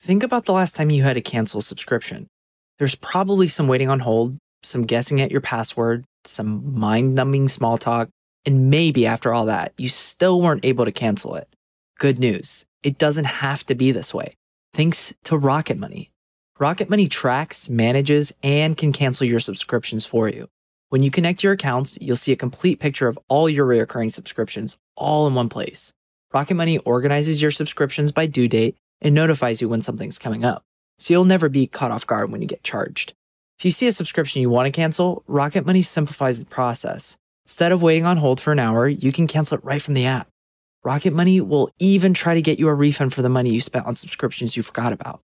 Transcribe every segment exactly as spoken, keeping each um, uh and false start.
Think about the last time you had to cancel a subscription. There's probably some waiting on hold, some guessing at your password, some mind-numbing small talk, and maybe after all that, you still weren't able to cancel it. Good news, it doesn't have to be this way. Thanks to Rocket Money. Rocket Money tracks, manages, and can cancel your subscriptions for you. When you connect your accounts, you'll see a complete picture of all your recurring subscriptions all in one place. Rocket Money organizes your subscriptions by due date and notifies you when something's coming up, so you'll never be caught off guard when you get charged. If you see a subscription you want to cancel, Rocket Money simplifies the process. Instead of waiting on hold for an hour, you can cancel it right from the app. Rocket Money will even try to get you a refund for the money you spent on subscriptions you forgot about.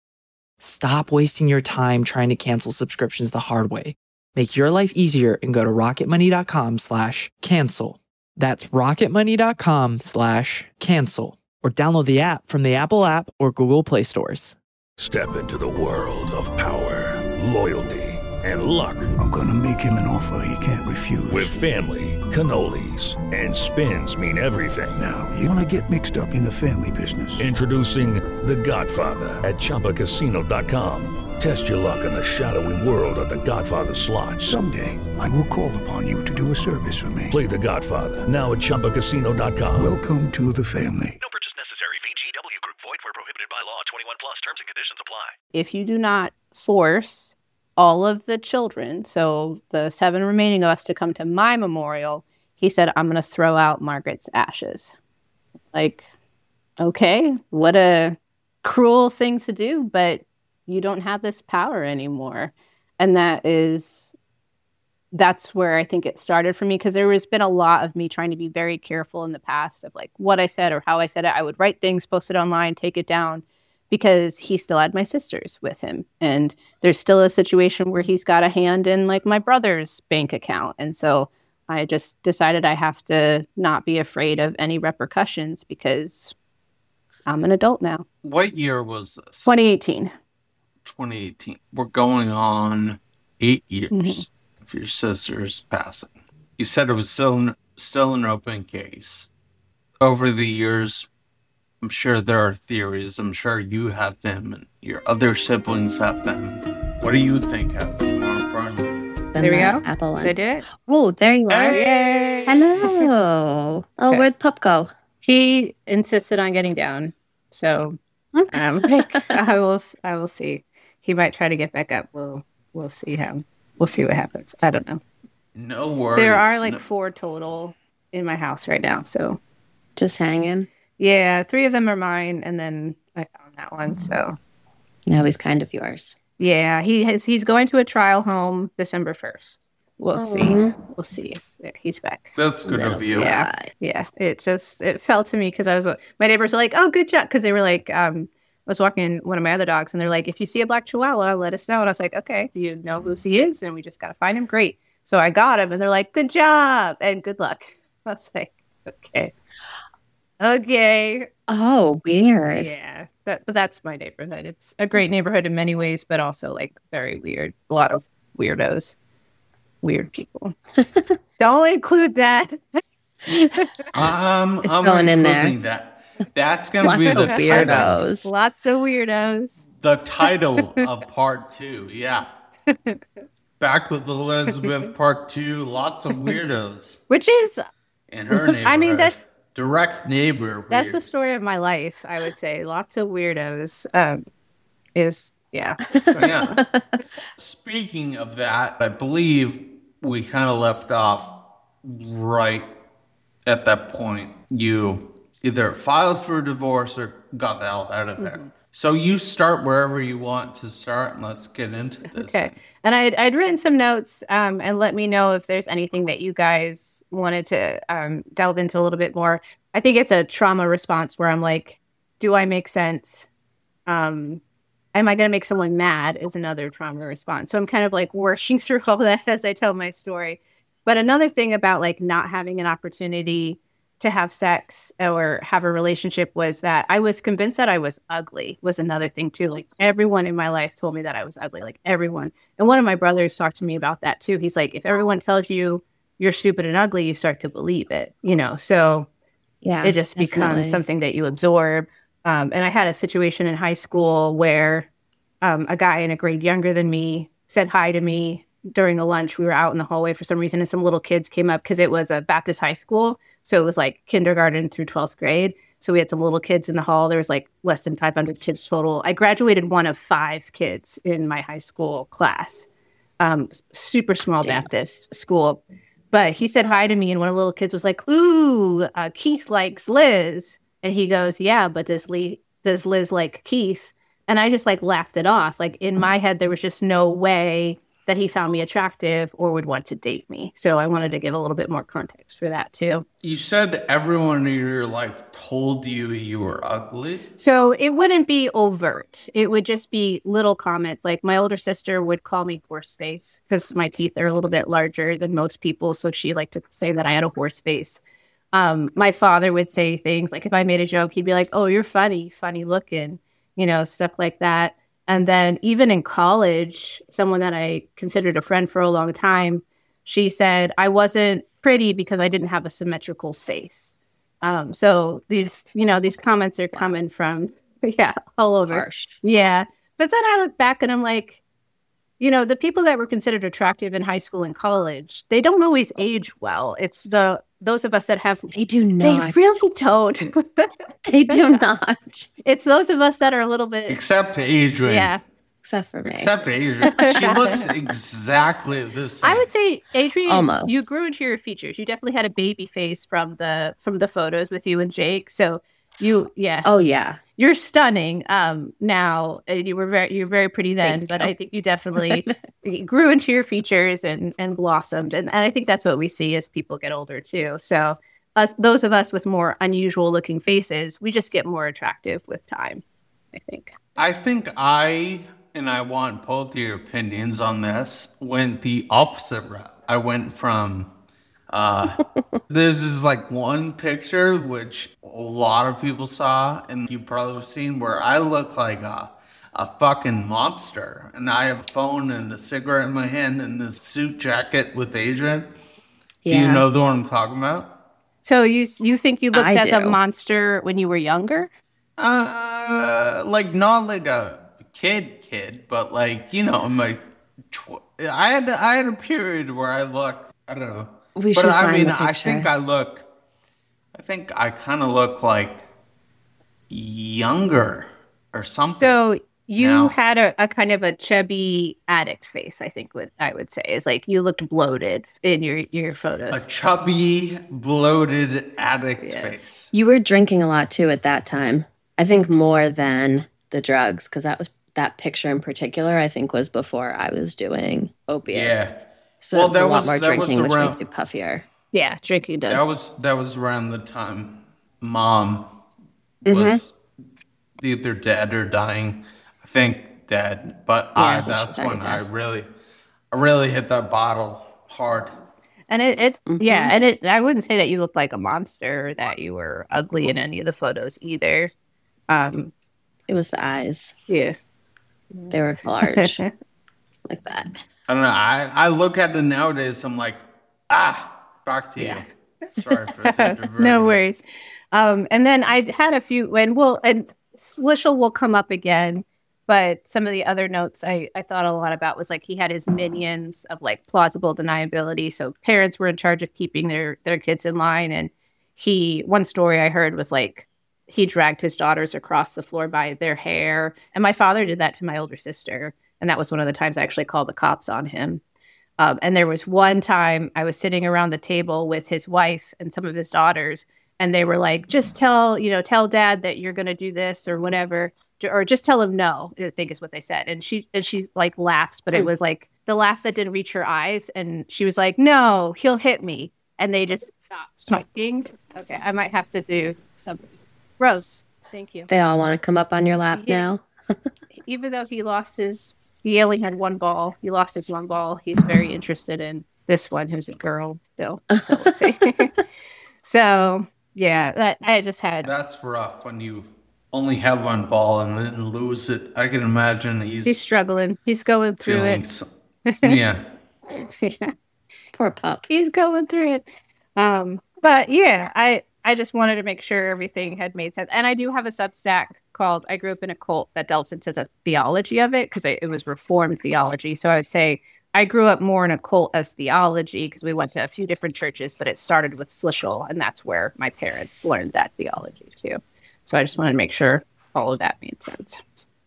Stop wasting your time trying to cancel subscriptions the hard way. Make your life easier and go to rocketmoney.com slash cancel. That's rocketmoney.com slash cancel. Or download the app from the Apple app or Google Play stores. Step into the world of power, loyalty, and luck. I'm gonna make him an offer he can't refuse. With family, cannolis, and spins mean everything. Now, you wanna get mixed up in the family business. Introducing The Godfather at Chumba Casino dot com. Test your luck in the shadowy world of The Godfather slot. Someday, I will call upon you to do a service for me. Play The Godfather, now at Chumba Casino dot com. Welcome to the family. No purchase necessary. V G W Group. Void where prohibited by law. twenty-one plus. Terms and conditions apply. If you do not force all of the children, so the seven remaining of us, to come to my memorial, he said, I'm going to throw out Margaret's ashes. Like, okay, what a cruel thing to do, but you don't have this power anymore. And that is, that's where I think it started for me, because there has been a lot of me trying to be very careful in the past of like what I said or how I said it. I would write things, post it online, take it down, because he still had my sisters with him. And there's still a situation where he's got a hand in like my brother's bank account. And so I just decided I have to not be afraid of any repercussions because I'm an adult now. What year was this? twenty eighteen. twenty eighteen. We're going on eight years Mm-hmm. of your sister's passing. You said it was still an, still an open case. Over the years, I'm sure there are theories. I'm sure you have them and your other siblings have them. What do you think happened, more importantly? Then There we that go. Apple one. Did I do it? Oh, there you are. Hey! Hello. Oh, Okay. where'd Pup go? He insisted on getting down. So um, I will I will see. He might try to get back up. We'll we'll see how we'll see what happens. I don't know. No worries. There are like No- four total in my house right now. So Just hanging. yeah, three of them are mine, and then I found that one. So Now he's kind of yours. yeah, he has he's going to a trial home December first. We'll see. Aw. We'll see. There, he's back. That's good of you. Yeah, yeah. It just it fell to me because I was my neighbors were like, "Oh, good job," because they were like, um, I was walking one of my other dogs, and they're like, "If you see a black Chihuahua, let us know." And I was like, "Okay, do you know who he is?" And we just gotta find him. Great. So I got him, and they're like, "Good job and good luck." I was like, "Okay, okay, Oh, weird. yeah." That, but that's my neighborhood. It's a great neighborhood in many ways, but also like very weird. A lot of weirdos, weird people. Don't include that. Um, It's I'm going in there. including That. That's going to be Lots the of title, weirdos. Lots of weirdos. the title of part two. Yeah. Back with Elizabeth, part two. Lots of weirdos Which is, in her neighborhood. I mean, that's direct neighbor. that's the weirds. story of my life. I would say lots of weirdos. Um, is yeah. So, yeah. Speaking of that, I believe we kind of left off right at that point. You either filed for divorce or got the hell out of there. Mm-hmm. So you start wherever you want to start, and let's get into this. Okay. And I'd, I'd written some notes um, and let me know if there's anything that you guys wanted to um, delve into a little bit more. I think it's a trauma response where I'm like, do I make sense? Um, am I going to make someone mad is another trauma response. So I'm kind of like working through all that as I tell my story. But another thing about like not having an opportunity to have sex or have a relationship was that I was convinced that I was ugly was another thing too. Like everyone in my life told me that I was ugly, like everyone. And one of my brothers talked to me about that too. He's like, if everyone tells you you're stupid and ugly, you start to believe it, you know? So Yeah. it just becomes definitely. something that you absorb. Um, and I had a situation in high school where um, a guy in a grade younger than me said hi to me during the lunch. We were out in the hallway for some reason, and some little kids came up because it was a Baptist high school. So it was like kindergarten through twelfth grade. So we had some little kids in the hall. There was like less than five hundred kids total. I graduated one of five kids in my high school class. Um, super small Damn. Baptist school. But he said hi to me, and one of the little kids was like, ooh, uh, Keith likes Liz. And he goes, yeah, but does, Lee, does Liz like Keith? And I just like laughed it off. Like in my head, there was just no way that he found me attractive or would want to date me. So I wanted to give a little bit more context for that too. You said everyone in your life told you you were ugly. So it wouldn't be overt. It would just be little comments. Like my older sister would call me horse face because my teeth are a little bit larger than most people. So she liked to say that I had a horse face. Um, my father would say things like if I made a joke, he'd be like, oh, you're funny, funny looking, you know, stuff like that. And then even in college, someone that I considered a friend for a long time, she said I wasn't pretty because I didn't have a symmetrical face. Um, so these, you know, these comments are coming from, yeah, all over. Harsh. Yeah. But then I look back and I'm like, you know, the people that were considered attractive in high school and college, they don't always age well. It's the those of us that have They do not. They really don't. They do not. It's those of us that are a little bit Except Adrian. Yeah. Except for me. Except Adrian. She looks exactly the same. I would say, Adrian, Almost. you grew into your features. You definitely had a baby face from the from the photos with you and Jake. So you, yeah. Oh, yeah. You're stunning um, now. And you were very, you're very pretty then, Thank but you. I think you definitely grew into your features and and blossomed. And, and I think that's what we see as people get older too. So us, those of us with more unusual looking faces, we just get more attractive with time, I think. I think I, and I want both your opinions on this, went the opposite route. I went from, uh, this is like one picture, which a lot of people saw, and you probably have seen, where I look like a, a fucking monster. And I have a phone and a cigarette in my hand and this suit jacket with Adrian. Yeah. Do you know the one I'm talking about? So you you think you looked I as a do. monster when you were younger? Uh, like not like a kid kid, but like, you know, my tw- I had I had a period where I looked, I don't know. We but should I find mean, the I picture. think I look I think I kind of look like younger or something. So you No. had a, a kind of a chubby addict face, I think what I would say. Is like you looked bloated in your, your photos. A chubby, bloated addict Yeah. face. You were drinking a lot too at that time. I think more than the drugs, because that was that picture in particular, I think was before I was doing opiates. Yeah. So Well, it's a that lot was- more that was drinking, which around- makes you puffier. Yeah, drinking does. That was that was around the time Mom Mm-hmm. was either dead or dying. I think dead, but Yeah, I, I think she that's was already when I dead. really, I really hit that bottle hard. And it, it Mm-hmm. yeah, and it I wouldn't say that you looked like a monster or that you were ugly in any of the photos either. Um, It was the eyes. yeah. They were large. Like that. I don't know. I, I look at it nowadays. I'm like, ah, back to Yeah. you. Sorry for the diversion. No worries. Um, and then I had a few, and well, and Slishel will come up again, but some of the other notes I, I thought a lot about was like he had his minions of like plausible deniability. So parents were in charge of keeping their their kids in line, and he one story I heard was like he dragged his daughters across the floor by their hair, and my father did that to my older sister, and that was one of the times I actually called the cops on him. Um, and there was one time I was sitting around the table with his wife and some of his daughters, and they were like, just tell, you know, tell dad that you're going to do this or whatever, j- or just tell him no, I think is what they said. And she, and she like laughs, but it was like the laugh that didn't reach her eyes. And she was like, no, he'll hit me. And they just stopped talking. Okay. I might have to do something. Gross. Thank you. They all want to come up on your lap Yeah. now. Even though he lost his, he only had one ball. He lost his one ball. He's very interested in this one, who's a girl still. So we'll see. So yeah, that I just had. That's rough when you only have one ball and then lose it. I can imagine he's, He's struggling. He's going through feeling. it. Some, yeah. Yeah. Poor pup. He's going through it. Um, but yeah, I I just wanted to make sure everything had made sense. And I do have a Substack called, I grew up in a cult that delves into the theology of it because it was Reformed theology. So I would say I grew up more in a cult of theology because we went to a few different churches, but it started with Slishel, and that's where my parents learned that theology too. So I just wanted to make sure all of that made sense.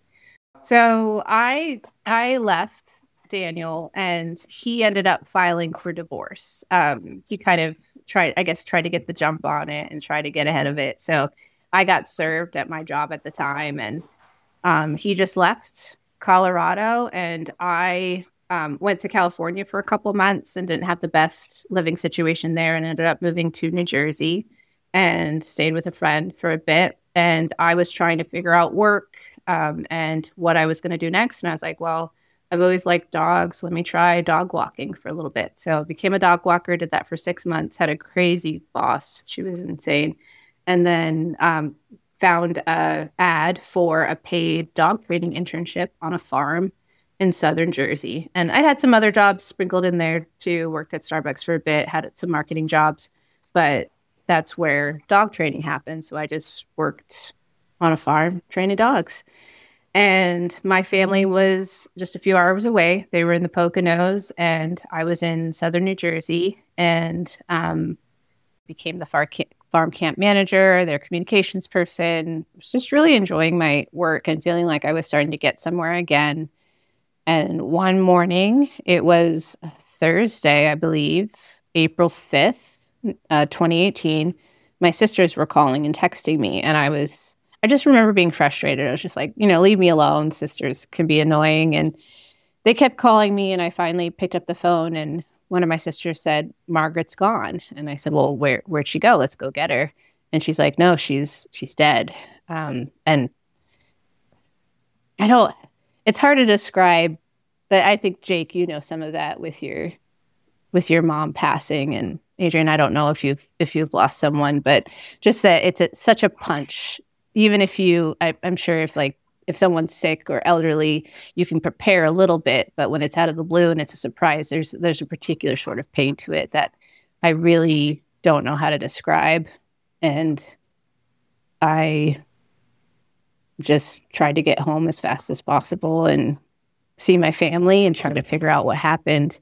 So I I left Daniel, and he ended up filing for divorce. Um, he kind of tried, I guess, tried to get the jump on it and try to get ahead of it. So I got served at my job at the time, and um, he just left Colorado, and I um, went to California for a couple months and didn't have the best living situation there, and ended up moving to New Jersey and stayed with a friend for a bit. And I was trying to figure out work um, and what I was going to do next. And I was like, well, I've always liked dogs. Let me try dog walking for a little bit. So I became a dog walker, did that for six months, had a crazy boss. She was insane. And then um, found a ad for a paid dog training internship on a farm in southern Jersey. And I had some other jobs sprinkled in there too, worked at Starbucks for a bit, had some marketing jobs, but that's where dog training happened. So I just worked on a farm training dogs. And my family was just a few hours away. They were in the Poconos, and I was in southern New Jersey, and um, became the far ca- farm camp manager, their communications person. I was just really enjoying my work and feeling like I was starting to get somewhere again. And one morning, it was Thursday, I believe, April fifth, uh, twenty eighteen, my sisters were calling and texting me, and I was... I just remember being frustrated. I was just like, you know, leave me alone. Sisters can be annoying. And they kept calling me, and I finally picked up the phone, and one of my sisters said, Margaret's gone. And I said, well, where, where'd she go? Let's go get her. And she's like, no, she's, she's dead. Um, and I don't, it's hard to describe, but I think, Jake, you know, some of that with your, with your mom passing. And Adrian, I don't know if you've, if you've lost someone, but just that it's a, such a punch. Even if you, I, I'm sure if like, if someone's sick or elderly, you can prepare a little bit, but when it's out of the blue and it's a surprise, there's there's a particular sort of pain to it that I really don't know how to describe. And I just tried to get home as fast as possible and see my family and try to figure out what happened.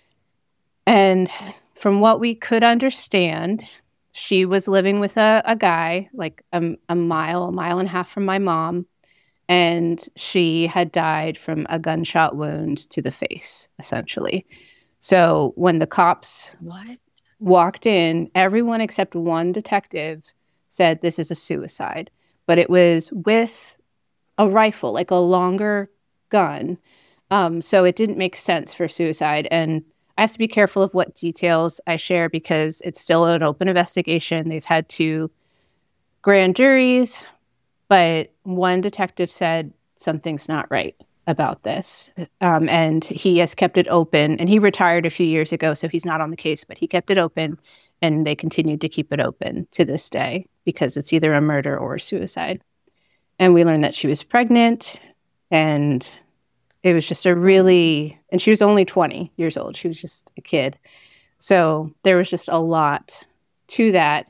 And from what we could understand, she was living with a, a guy like a, a mile, a mile and a half from my mom. And she had died from a gunshot wound to the face, essentially. So when the cops What? walked in, everyone except one detective said this is a suicide. But it was with a rifle, like a longer gun. Um, so it didn't make sense for suicide. And I have to be careful of what details I share because it's still an open investigation. They've had two grand juries, but one detective said something's not right about this. Um, and he has kept it open. And he retired a few years ago, so he's not on the case, but he kept it open. And they continued to keep it open to this day because it's either a murder or a suicide. And we learned that she was pregnant, and it was just a really, and she was only twenty years old. She was just a kid. So there was just a lot to that.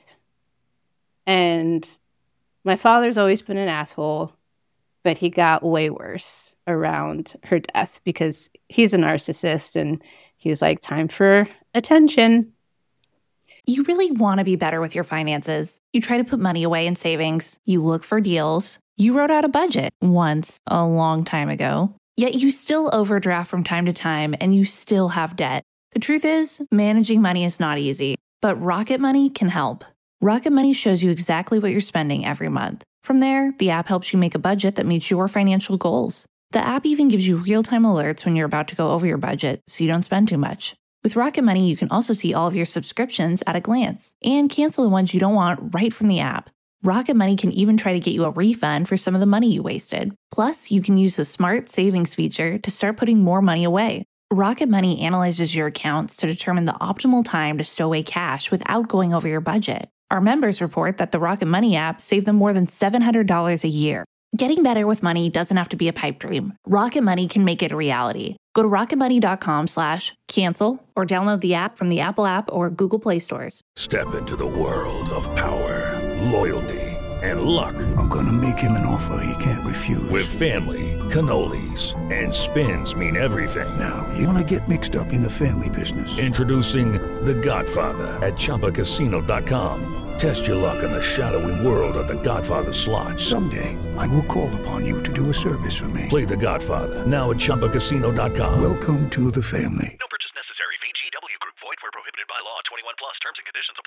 And my father's always been an asshole, but he got way worse around her death because he's a narcissist, and he was like, time for attention. You really want to be better with your finances. You try to put money away in savings. You look for deals. You wrote out a budget once a long time ago. Yet you still overdraft from time to time, and you still have debt. The truth is, managing money is not easy, but Rocket Money can help. Rocket Money shows you exactly what you're spending every month. From there, the app helps you make a budget that meets your financial goals. The app even gives you real-time alerts when you're about to go over your budget, so you don't spend too much. With Rocket Money, you can also see all of your subscriptions at a glance and cancel the ones you don't want right from the app. Rocket Money can even try to get you a refund for some of the money you wasted. Plus, you can use the Smart Savings feature to start putting more money away. Rocket Money analyzes your accounts to determine the optimal time to stow away cash without going over your budget. Our members report that the Rocket Money app saved them more than seven hundred dollars a year. Getting better with money doesn't have to be a pipe dream. Rocket Money can make it a reality. Go to rocketmoney.com slash cancel or download the app from the Apple app or Google Play stores. Step into the world of power, loyalty, and luck. I'm gonna make him an offer he can't refuse. With family, cannolis, and spins mean everything. Now, you wanna get mixed up in the family business. Introducing The Godfather at Chumba Casino dot com. Test your luck in the shadowy world of The Godfather slot. Someday, I will call upon you to do a service for me. Play The Godfather now at Chumba Casino dot com. Welcome to the family. No purchase necessary. V G W Group. Void where prohibited by law. twenty-one plus. Terms and conditions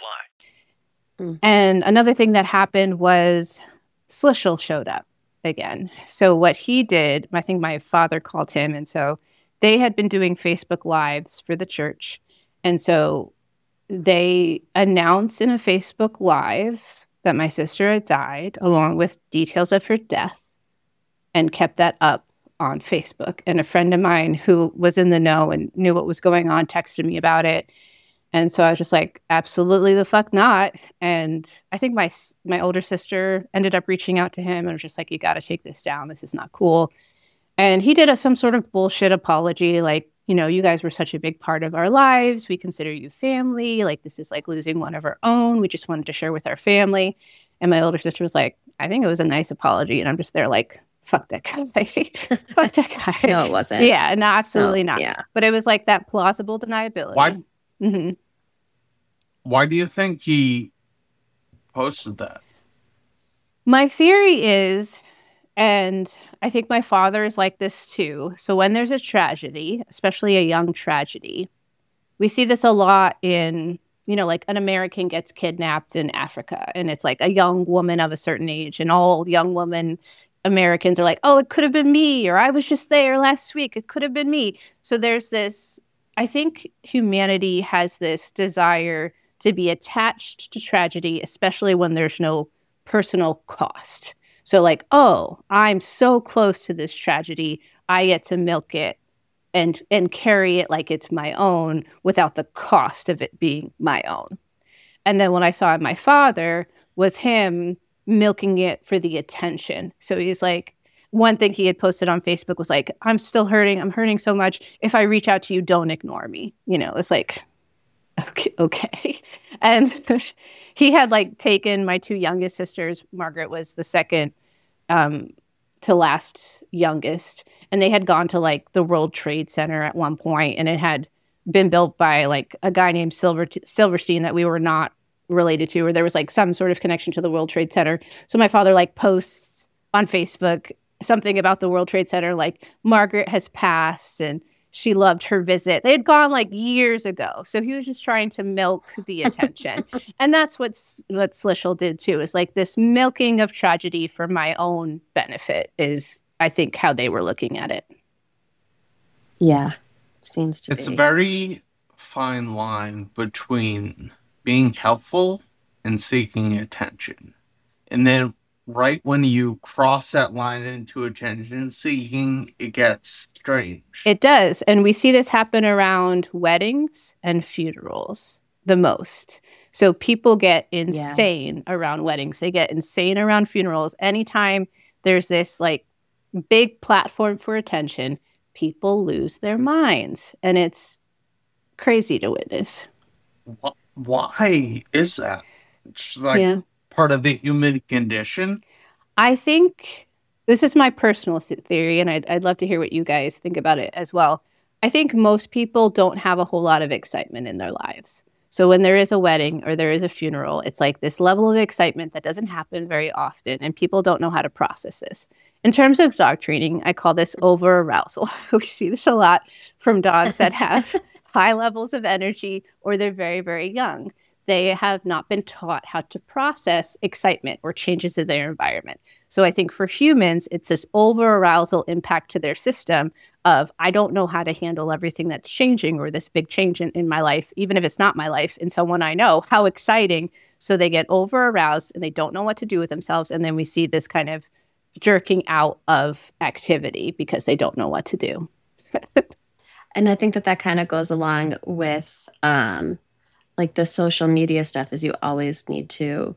apply. And another thing that happened was Slishel showed up again. So what he did, I think my father called him, and so they had been doing Facebook Lives for the church. And so they announced in a Facebook Live that my sister had died, along with details of her death, and kept that up on Facebook. And a friend of mine who was in the know and knew what was going on texted me about it. And so I was just like, absolutely the fuck not. And I think my s- my older sister ended up reaching out to him and was just like, you got to take this down. This is not cool. And he did a, some sort of bullshit apology, like, you know, you guys were such a big part of our lives. We consider you family. Like, this is like losing one of our own. We just wanted to share with our family. And my older sister was like, I think it was a nice apology. And I'm just there like, fuck that guy. Fuck that guy. No, it wasn't. Yeah, no, absolutely No, not. yeah. But it was like that plausible deniability. Why? hmm Why do you think he posted that? My theory is, and I think my father is like this too. So when there's a tragedy, especially a young tragedy, we see this a lot in, you know, like an American gets kidnapped in Africa and it's like a young woman of a certain age, and all young women Americans are like, oh, it could have been me, or I was just there last week. It could have been me. So there's this, I think humanity has this desire to be attached to tragedy, especially when there's no personal cost. So like, oh, I'm so close to this tragedy, I get to milk it and and carry it like it's my own without the cost of it being my own. And then what I saw in my father was him milking it for the attention. So he's like, one thing he had posted on Facebook was like, I'm still hurting. I'm hurting so much. If I reach out to you, don't ignore me. You know, it's like, okay. okay. And he had like taken my two youngest sisters. Margaret was the second um, to last youngest. And they had gone to like the World Trade Center at one point, and it had been built by like a guy named Silver Silverstein that we were not related to, or there was like some sort of connection to the World Trade Center. So my father like posts on Facebook something about the World Trade Center, like Margaret has passed and she loved her visit. They had gone like years ago. So he was just trying to milk the attention. And that's what's, what Slishel did too, is like this milking of tragedy for my own benefit is, I think, how they were looking at it. Yeah, seems to It's be. a very fine line between being helpful and seeking attention. And then right when you cross that line into attention seeking, it gets strange. It does. And we see this happen around weddings and funerals the most. So people get insane yeah. around weddings. They get insane around funerals. Anytime there's this like big platform for attention, people lose their minds. And it's crazy to witness. Why is that? It's like yeah. part of the human condition. I think this is my personal th- theory, and I'd, I'd love to hear what you guys think about it as well. I think most people don't have a whole lot of excitement in their lives. So when there is a wedding or there is a funeral, it's like this level of excitement that doesn't happen very often, and people don't know how to process this. In terms of dog training, I call this over-arousal. We see this a lot from dogs that have high levels of energy or they're very, very young. They have not been taught how to process excitement or changes in their environment. So I think for humans, it's this over-arousal impact to their system of, I don't know how to handle everything that's changing or this big change in, in my life, even if it's not my life, in someone I know. How exciting. So they get over-aroused and they don't know what to do with themselves. And then we see this kind of jerking out of activity because they don't know what to do. And I think that that kind of goes along with um, like the social media stuff, is you always need to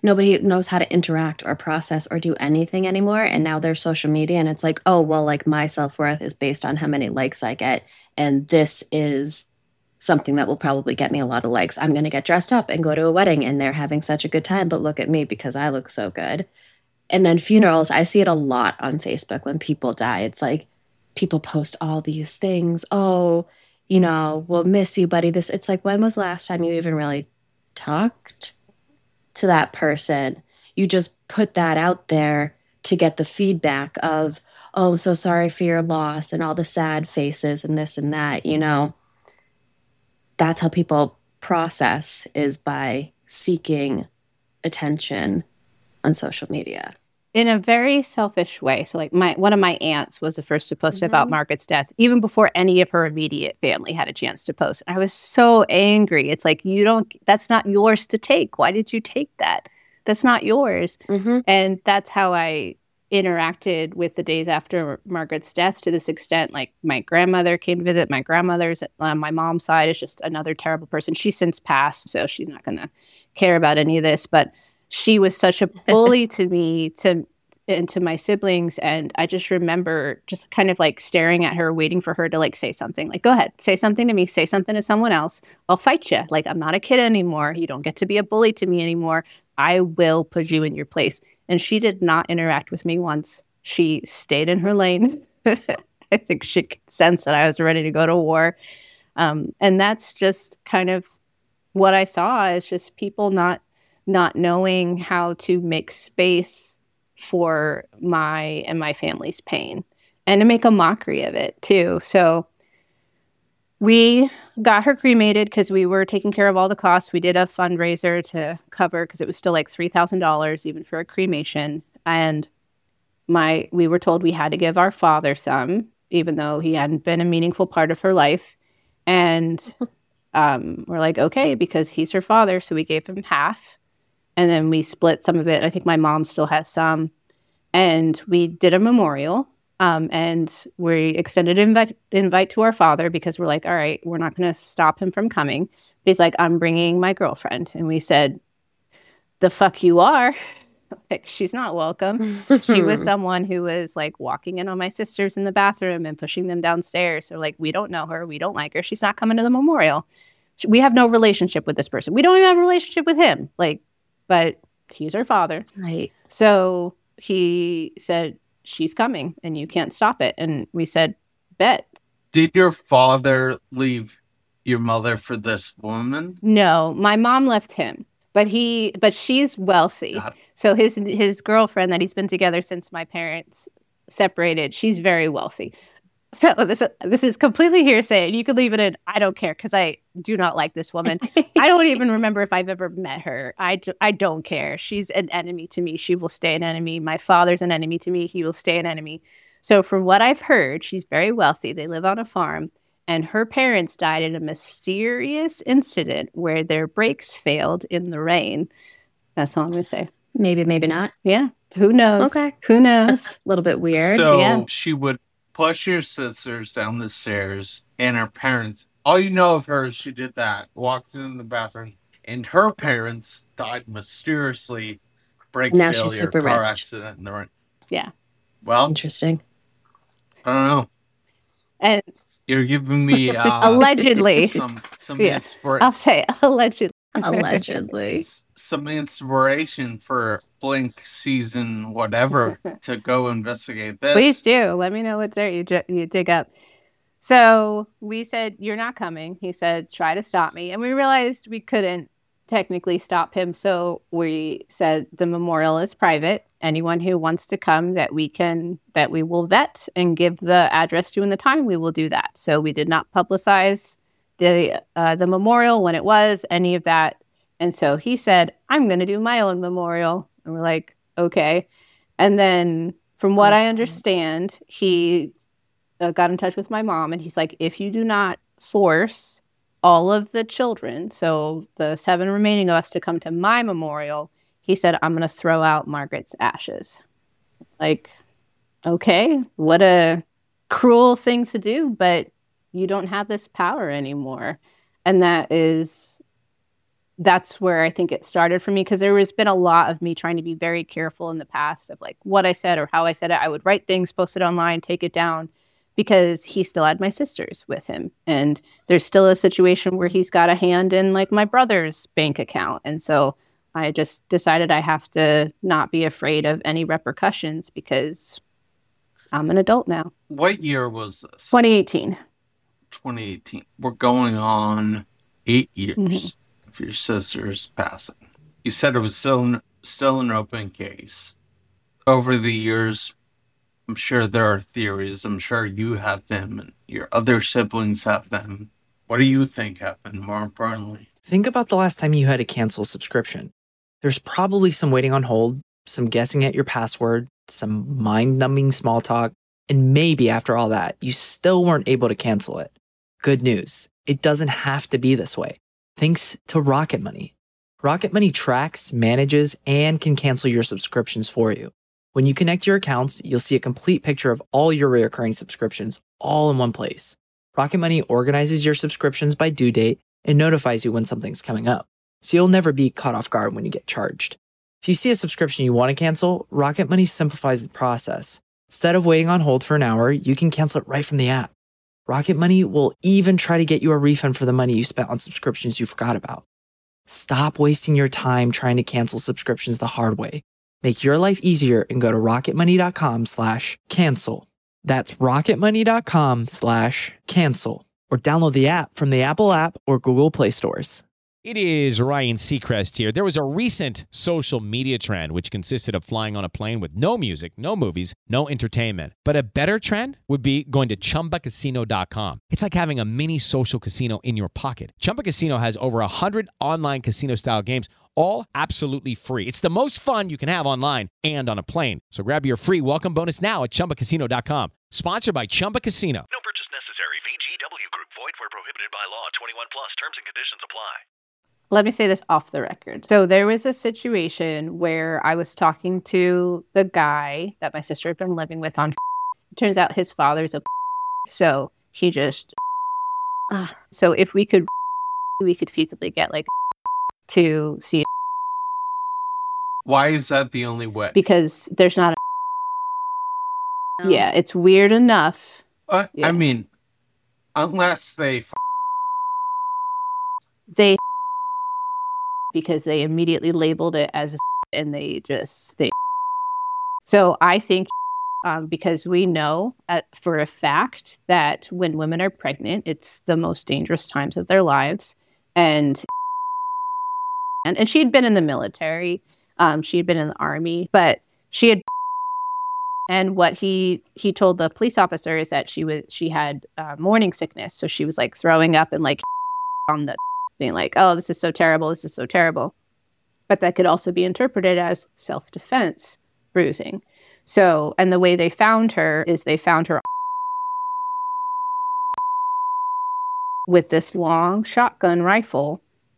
nobody knows how to interact or process or do anything anymore. And now there's social media and it's like, oh, well, like my self-worth is based on how many likes I get. And this is something that will probably get me a lot of likes. I'm going to get dressed up and go to a wedding and they're having such a good time, but look at me because I look so good. And then funerals, I see it a lot on Facebook when people die. It's like people post all these things. Oh, you know, we'll miss you, buddy. This, it's like, when was the last time you even really talked to that person? You just put that out there to get the feedback of, oh, I'm so sorry for your loss and all the sad faces and this and that, you know. That's how people process, is by seeking attention on social media. In a very selfish way. So like my one of my aunts was the first to post mm-hmm. about Margaret's death, even before any of her immediate family had a chance to post. I was so angry. It's like, you don't, that's not yours to take. Why did you take that? That's not yours. Mm-hmm. And that's how I interacted with the days after Margaret's death, to this extent. Like, my grandmother came to visit. My grandmother's on my mom's side is just another terrible person. She's since passed, so she's not going to care about any of this. But she was such a bully to me, to and to my siblings. And I just remember just kind of like staring at her, waiting for her to like say something. Like, go ahead, say something to me, say something to someone else. I'll fight you. Like, I'm not a kid anymore. You don't get to be a bully to me anymore. I will put you in your place. And she did not interact with me once. She stayed in her lane. I think she could sense that I was ready to go to war. Um, and that's just kind of what I saw, is just people not not knowing how to make space for my and my family's pain, and to make a mockery of it too. So we got her cremated because we were taking care of all the costs. We did a fundraiser to cover, because it was still like three thousand dollars even for a cremation. And my we were told we had to give our father some, even though he hadn't been a meaningful part of her life. And um, we're like, okay, because he's her father. So we gave him half. And then we split some of it. I think my mom still has some. And we did a memorial. Um, and we extended an invite, invite to our father, because we're like, all right, we're not going to stop him from coming. But he's like, I'm bringing my girlfriend. And we said, the fuck you are. Like, she's not welcome. She was someone who was like walking in on my sisters in the bathroom and pushing them downstairs. So like, we don't know her. We don't like her. She's not coming to the memorial. We have no relationship with this person. We don't even have a relationship with him. Like, but he's her father. Right. So he said, she's coming and you can't stop it. And we said, bet. Did your father leave your mother for this woman? No, my mom left him, but he, but she's wealthy. So his, his girlfriend that he's been together since my parents separated, she's very wealthy. So this, this is completely hearsay. You could leave it in. I don't care, because I do not like this woman. I don't even remember if I've ever met her. I, I don't care. She's an enemy to me. She will stay an enemy. My father's an enemy to me. He will stay an enemy. So from what I've heard, she's very wealthy. They live on a farm. And her parents died in a mysterious incident where their brakes failed in the rain. That's all I'm going to say. Maybe, maybe not. Yeah. Who knows? Okay. Who knows? A little bit weird. So yeah. She would push your sisters down the stairs, and her parents, all you know of her is she did that, walked in the bathroom, and her parents died mysteriously, brake now failure, she's super car rich. accident in the rain. Yeah. Well, interesting. I don't know. And you're giving me uh, allegedly some some yeah. inspiration. I'll say allegedly. Allegedly. Some inspiration for Blink season whatever to go investigate this. Please do. Let me know what's there you, j- you dig up. So we said, you're not coming. He said, try to stop me. And we realized we couldn't technically stop him. So we said the memorial is private. Anyone who wants to come that we can, that we will vet and give the address to and the time, we will do that. So we did not publicize the uh, the memorial, when it was, any of that. And so he said, I'm going to do my own memorial. And we're like, okay. And then from what I understand, he uh, got in touch with my mom, and he's like, if you do not force all of the children, so the seven remaining of us, to come to my memorial, he said, I'm going to throw out Margaret's ashes. Like, okay, what a cruel thing to do, but you don't have this power anymore. And that is that's where I think it started for me, because there has been a lot of me trying to be very careful in the past of like what I said or how I said it. I would write things, post it online, take it down, because he still had my sisters with him. And there's still a situation where he's got a hand in like my brother's bank account. And so I just decided I have to not be afraid of any repercussions because I'm an adult now. What year was this? twenty eighteen. twenty eighteen. We're going on eight years Mm-hmm. of your sister's passing. You said it was still, still an open case. Over the years, I'm sure there are theories. I'm sure you have them and your other siblings have them. What do you think happened, more importantly? Think about the last time you had to cancel a subscription. There's probably some waiting on hold, some guessing at your password, some mind-numbing small talk, and maybe after all that, you still weren't able to cancel it. Good news, it doesn't have to be this way. Thanks to Rocket Money. Rocket Money tracks, manages, and can cancel your subscriptions for you. When you connect your accounts, you'll see a complete picture of all your recurring subscriptions all in one place. Rocket Money organizes your subscriptions by due date and notifies you when something's coming up, so you'll never be caught off guard when you get charged. If you see a subscription you want to cancel, Rocket Money simplifies the process. Instead of waiting on hold for an hour, you can cancel it right from the app. Rocket Money will even try to get you a refund for the money you spent on subscriptions you forgot about. Stop wasting your time trying to cancel subscriptions the hard way. Make your life easier and go to rocketmoney.com slash cancel. That's rocketmoney.com slash cancel. Or download the app from the Apple app or Google Play stores. It is Ryan Seacrest here. There was a recent social media trend which consisted of flying on a plane with no music, no movies, no entertainment. But a better trend would be going to chumba casino dot com. It's like having a mini social casino in your pocket. Chumba Casino has over one hundred online casino-style games, all absolutely free. It's the most fun you can have online and on a plane. So grab your free welcome bonus now at chumba casino dot com. Sponsored by Chumba Casino. No purchase necessary. V G W Group. Void where prohibited by law. twenty-one plus. Terms and conditions apply. Let me say this off the record. So there was a situation where I was talking to the guy that my sister had been living with on. It turns out his father's a so he just uh, so if we could we could feasibly get like to see. Why is that the only way? Because there's not a No. yeah, it's weird enough. Uh, Yeah. I mean, unless they f- They because they immediately labeled it as a and they just they so I think um, because we know at, for a fact that when women are pregnant, it's the most dangerous times of their lives. And and, and she had been in the military. Um, she had been in the army, but she had and what he he told the police officer is that she was she had uh, morning sickness. So she was like throwing up and like on the being like, oh, this is so terrible. This is so terrible. But that could also be interpreted as self-defense bruising. So, and the way they found her is they found her with this long shotgun rifle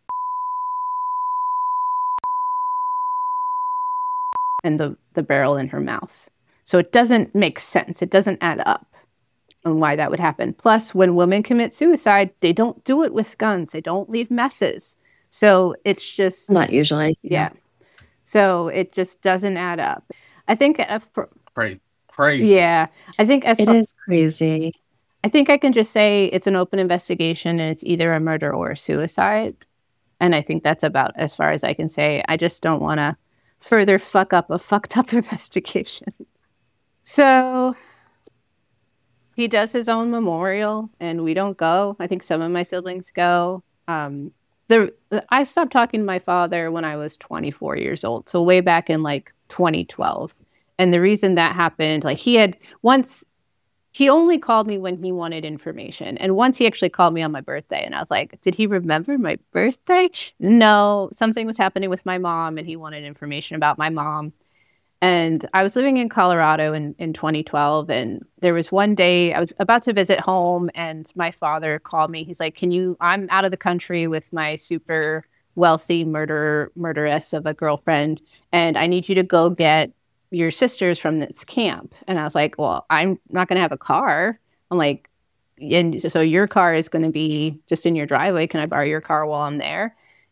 and the, the barrel in her mouth. So it doesn't make sense. It doesn't add up on why that would happen. Plus, when women commit suicide, they don't do it with guns. They don't leave messes. So it's just... Not usually. Yeah. So it just doesn't add up. I think... Uh, for, Cra- crazy. yeah. I think as It far, is crazy. I think I can just say it's an open investigation and it's either a murder or a suicide. And I think that's about as far as I can say. I just don't want to further fuck up a fucked up investigation. So... he does his own memorial, and we don't go. I think some of my siblings go. Um, the I stopped talking to my father when I was twenty-four years old, so way back in like twenty twelve. And the reason that happened, like he had once, he only called me when he wanted information. And once he actually called me on my birthday, and I was like, did he remember my birthday? No, something was happening with my mom, and he wanted information about my mom. And I was living in Colorado in, in twenty twelve, and there was one day I was about to visit home, and my father called me. He's like, can you, I'm out of the country with my super wealthy murder, murderess of a girlfriend, and I need you to go get your sisters from this camp. And I was like, well, I'm not going to have a car. I'm like, and so your car is going to be just in your driveway. Can I borrow your car while I'm there?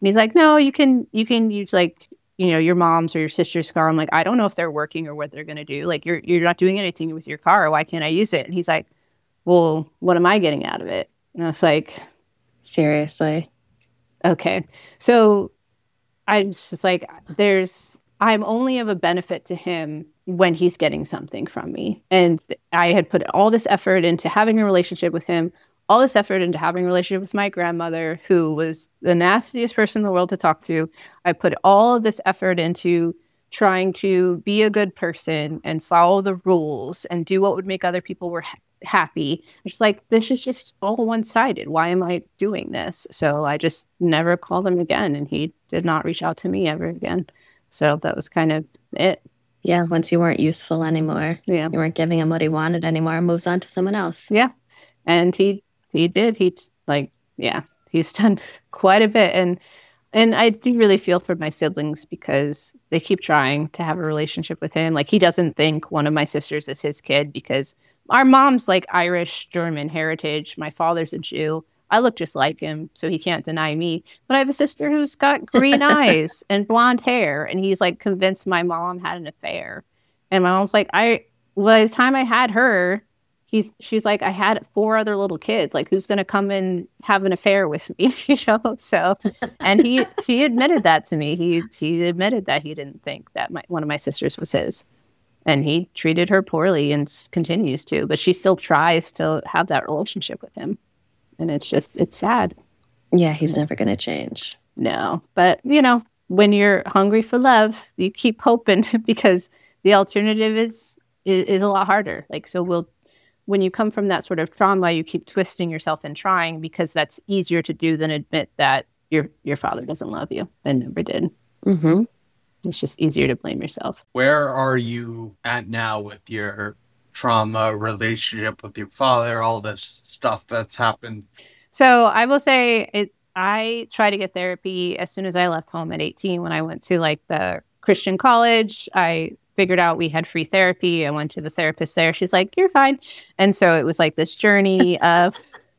he's like, no, you can, you can use like, you know, your mom's or your sister's car. I'm like, I don't know if they're working or what they're going to do. Like, you're, you're not doing anything with your car. Why can't I use it? And he's like, well, what am I getting out of it? And I was like, seriously. Okay. So I'm just like, there's, I'm only of a benefit to him when he's getting something from me. And I had put all this effort into having a relationship with him, all this effort into having a relationship with my grandmother, who was the nastiest person in the world to talk to. I put all of this effort into trying to be a good person and follow the rules and do what would make other people were ha- happy. It's like, this is just all one-sided. Why am I doing this? So I just never called him again, and he did not reach out to me ever again. So that was kind of it. Yeah, once you weren't useful anymore. Yeah. You weren't giving him what he wanted anymore. Moves on to someone else. Yeah. And he he did. He's like, yeah, he's done quite a bit. And and I do really feel for my siblings because they keep trying to have a relationship with him. Like, he doesn't think one of my sisters is his kid because our mom's like Irish German heritage. My father's a Jew. I look just like him, so he can't deny me. But I have a sister who's got green eyes and blonde hair, and he's like convinced my mom had an affair. And my mom's like, I, well, by the time I had her, he's, she's like, I had four other little kids. Like, who's going to come and have an affair with me? You know? So, and he, he admitted that to me. He, he admitted that he didn't think that my, one of my sisters was his. And he treated her poorly and s- continues to, but she still tries to have that relationship with him. And it's just, it's sad. Yeah, he's never going to change. No. But, you know, when you're hungry for love, you keep hoping because the alternative is, is, is a lot harder. Like, so we'll, when you come from that sort of trauma, you keep twisting yourself and trying because that's easier to do than admit that your your father doesn't love you and never did. Mm-hmm. It's just easier to blame yourself. Where are you at now with your trauma, relationship with your father, all this stuff that's happened? So I will say it. I tried to get therapy as soon as I left home at eighteen. When I went to like the Christian college, I figured out we had free therapy. I went to the therapist there. She's like, "You're fine." And so it was like this journey of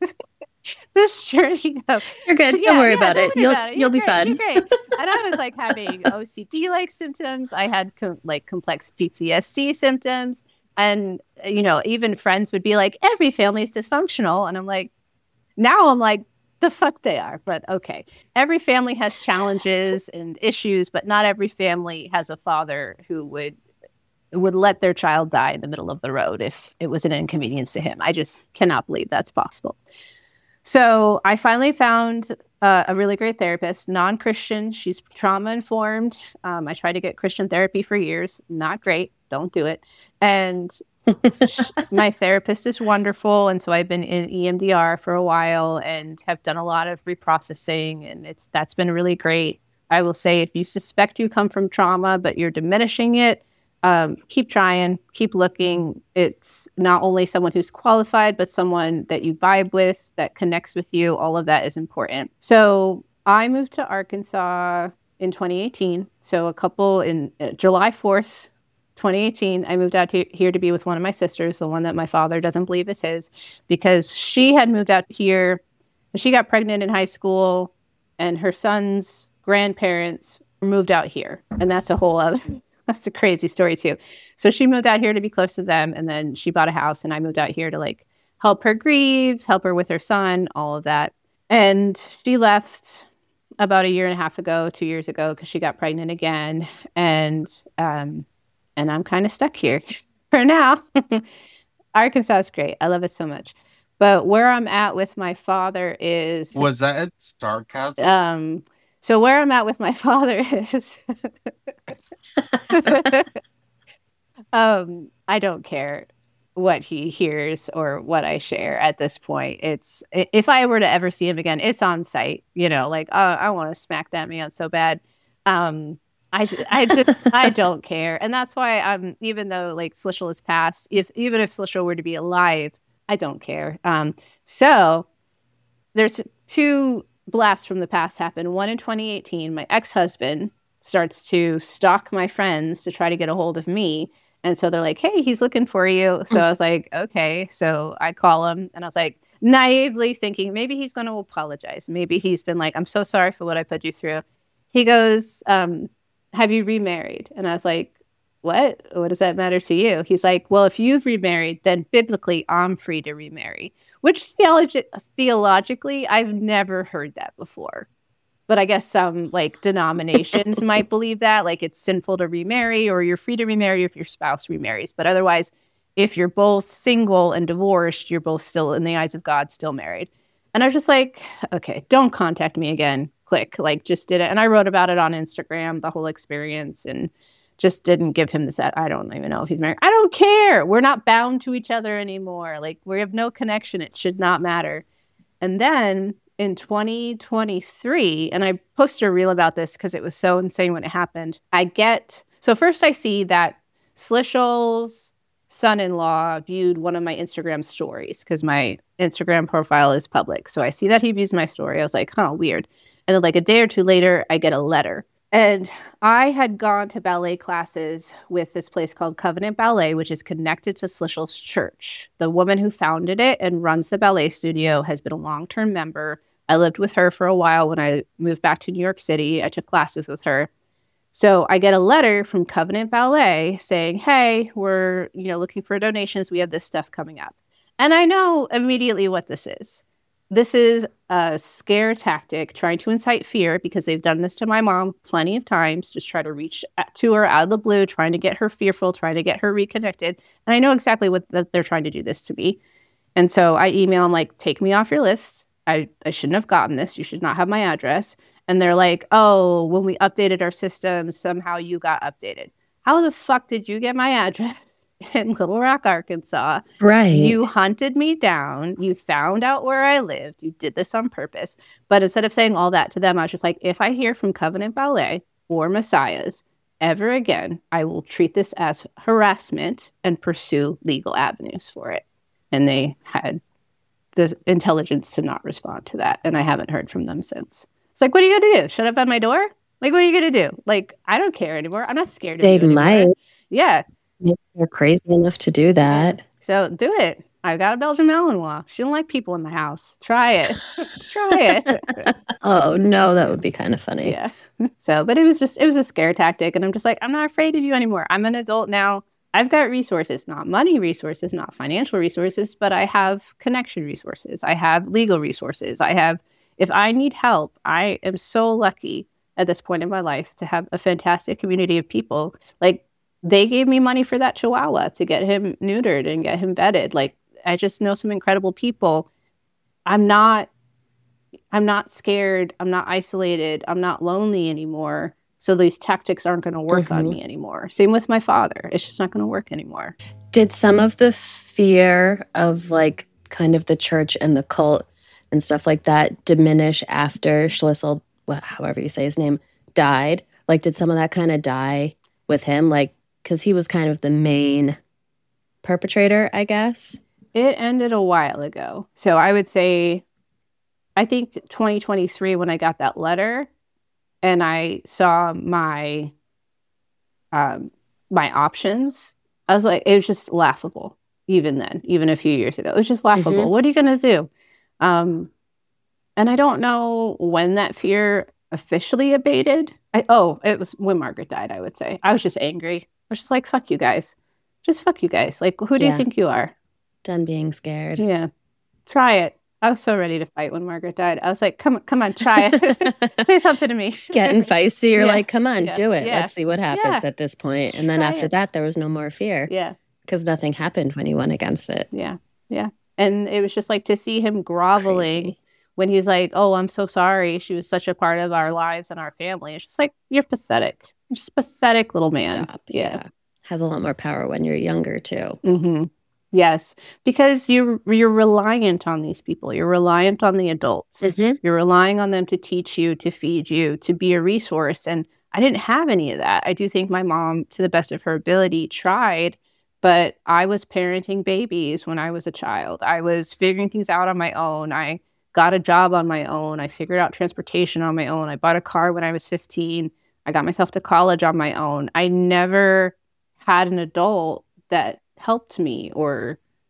this journey of you're good. Yeah, don't worry yeah, about don't it. worry You'll about it. you'll You're be great, fine. You're great. And I was like having O C D like symptoms. I had com- like complex P T S D symptoms. And, you know, even friends would be like, every family is dysfunctional. And I'm like, now I'm like, the fuck they are. But okay. Every family has challenges and issues, but not every family has a father who would would let their child die in the middle of the road if it was an inconvenience to him. I just cannot believe that's possible. So I finally found uh, a really great therapist, non-Christian. She's trauma-informed. Um, I tried to get Christian therapy for years. Not great. Don't do it. And my therapist is wonderful. And so I've been in E M D R for a while and have done a lot of reprocessing. And it's that's been really great. I will say if you suspect you come from trauma, but you're diminishing it, Um, keep trying, keep looking. It's not only someone who's qualified, but someone that you vibe with, that connects with you. All of that is important. So I moved to Arkansas in twenty eighteen. So a couple in uh, July fourth, twenty eighteen, I moved out to, here to be with one of my sisters, the one that my father doesn't believe is his, because she had moved out here. She got pregnant in high school, and her son's grandparents moved out here. And that's a whole other... That's a crazy story too. So she moved out here to be close to them, and then she bought a house, and I moved out here to like help her grieve, help her with her son, all of that. And she left about a year and a half ago, two years ago, because she got pregnant again. And um, and I'm kind of stuck here for now. Arkansas is great. I love it so much. But where I'm at with my father is... Was that sarcasm? Um, so where I'm at with my father is... um, I don't care what he hears or what I share at this point. It's if I were to ever see him again, it's on site. You know, like oh, I want to smack that man so bad. Um, I I just I don't care, and that's why I'm even though like Slishel is passed, if even if Slishel were to be alive, I don't care. Um, so there's two blasts from the past happened. One in twenty eighteen, my ex-husband starts to stalk my friends to try to get a hold of me. And so they're like, hey, he's looking for you. So I was like, okay. So I call him and I was like, naively thinking maybe he's going to apologize. Maybe he's been like, I'm so sorry for what I put you through. He goes, um, have you remarried? And I was like, what? What does that matter to you? He's like, well, if you've remarried, then biblically I'm free to remarry, which theologi- theologically, I've never heard that before. But I guess some like denominations might believe that, like it's sinful to remarry, or you're free to remarry if your spouse remarries. But otherwise, if you're both single and divorced, you're both still, in the eyes of God, still married. And I was just like, okay, don't contact me again. Click, like just did it. And I wrote about it on Instagram, the whole experience, and just didn't give him the set. I don't even know if he's married. I don't care. We're not bound to each other anymore. Like we have no connection. It should not matter. And then in twenty twenty-three, and I posted a reel about this because it was so insane when it happened. I get, so first I see that Slishel's son-in-law viewed one of my Instagram stories because my Instagram profile is public. So I see that he views my story. I was like, huh, weird. And then like a day or two later, I get a letter. And I had gone to ballet classes with this place called Covenant Ballet, which is connected to Slishel's church. The woman who founded it and runs the ballet studio has been a long-term member. I lived with her for a while when I moved back to New York City. I took classes with her. So I get a letter from Covenant Ballet saying, hey, we're, you know, looking for donations. We have this stuff coming up. And I know immediately what this is. This is a scare tactic trying to incite fear, because they've done this to my mom plenty of times, just try to reach to her out of the blue, trying to get her fearful, trying to get her reconnected. And I know exactly what that they're trying to do this to me. And so I email them like, take me off your list. I, I shouldn't have gotten this. You should not have my address. And they're like, oh, when we updated our system, somehow you got updated. How the fuck did you get my address in Little Rock, Arkansas? Right. You hunted me down. You found out where I lived. You did this on purpose. But instead of saying all that to them, I was just like, if I hear from Covenant Ballet or Messiahs ever again, I will treat this as harassment and pursue legal avenues for it. And they had the intelligence to not respond to that. And I haven't heard from them since. It's like, what are you going to do? Shut up at my door? Like, what are you going to do? Like, I don't care anymore. I'm not scared of They you anymore. might. Yeah. Maybe they're crazy enough to do that. So do it. I've got a Belgian Malinois. She don't like people in the house. Try it. Try it. Oh, no, that would be kind of funny. Yeah. So, but it was just, it was a scare tactic. And I'm just like, I'm not afraid of you anymore. I'm an adult now. I've got resources, not money resources, not financial resources, but I have connection resources. I have legal resources. I have, if I need help, I am so lucky at this point in my life to have a fantastic community of people. Like, they gave me money for that Chihuahua to get him neutered and get him vetted. Like, I just know some incredible people. I'm not, I'm not scared. I'm not isolated. I'm not lonely anymore. So these tactics aren't going to work mm-hmm. on me anymore. Same with my father. It's just not going to work anymore. Did some of the fear of like kind of the church and the cult and stuff like that diminish after Schlissel, however you say his name, died? Like, did some of that kind of die with him? Like, because he was kind of the main perpetrator, I guess. It ended a while ago. So I would say, I think twenty twenty-three, when I got that letter and I saw my um, my options, I was like, it was just laughable. Even then, even a few years ago, it was just laughable. Mm-hmm. What are you going to do? Um, and I don't know when that fear officially abated. I, oh, it was when Margaret died, I would say. I was just angry. I was just like, fuck you guys. Just fuck you guys. Like, who do yeah. you think you are? Done being scared. Yeah. Try it. I was so ready to fight when Margaret died. I was like, come on, come on, try it. Say something to me. Getting feisty. You're yeah. like, come on, yeah. do it. Yeah. Let's see what happens yeah. at this point. And then try after it. that, there was no more fear. Yeah. Because nothing happened when he went against it. Yeah. Yeah. And it was just like to see him groveling Crazy. When he was like, oh, I'm so sorry. She was such a part of our lives and our family. It's just like, you're pathetic. You're just a pathetic little man. Stop. Yeah. yeah. Has a lot more power when you're younger, too. Mm-hmm. Yes. Because you're, you're reliant on these people. You're reliant on the adults. Mm-hmm. You're relying on them to teach you, to feed you, to be a resource. And I didn't have any of that. I do think my mom, to the best of her ability, tried. But I was parenting babies when I was a child. I was figuring things out on my own. I got a job on my own. I figured out transportation on my own. I bought a car when I was fifteen. I got myself to college on my own. I never had an adult that helped me or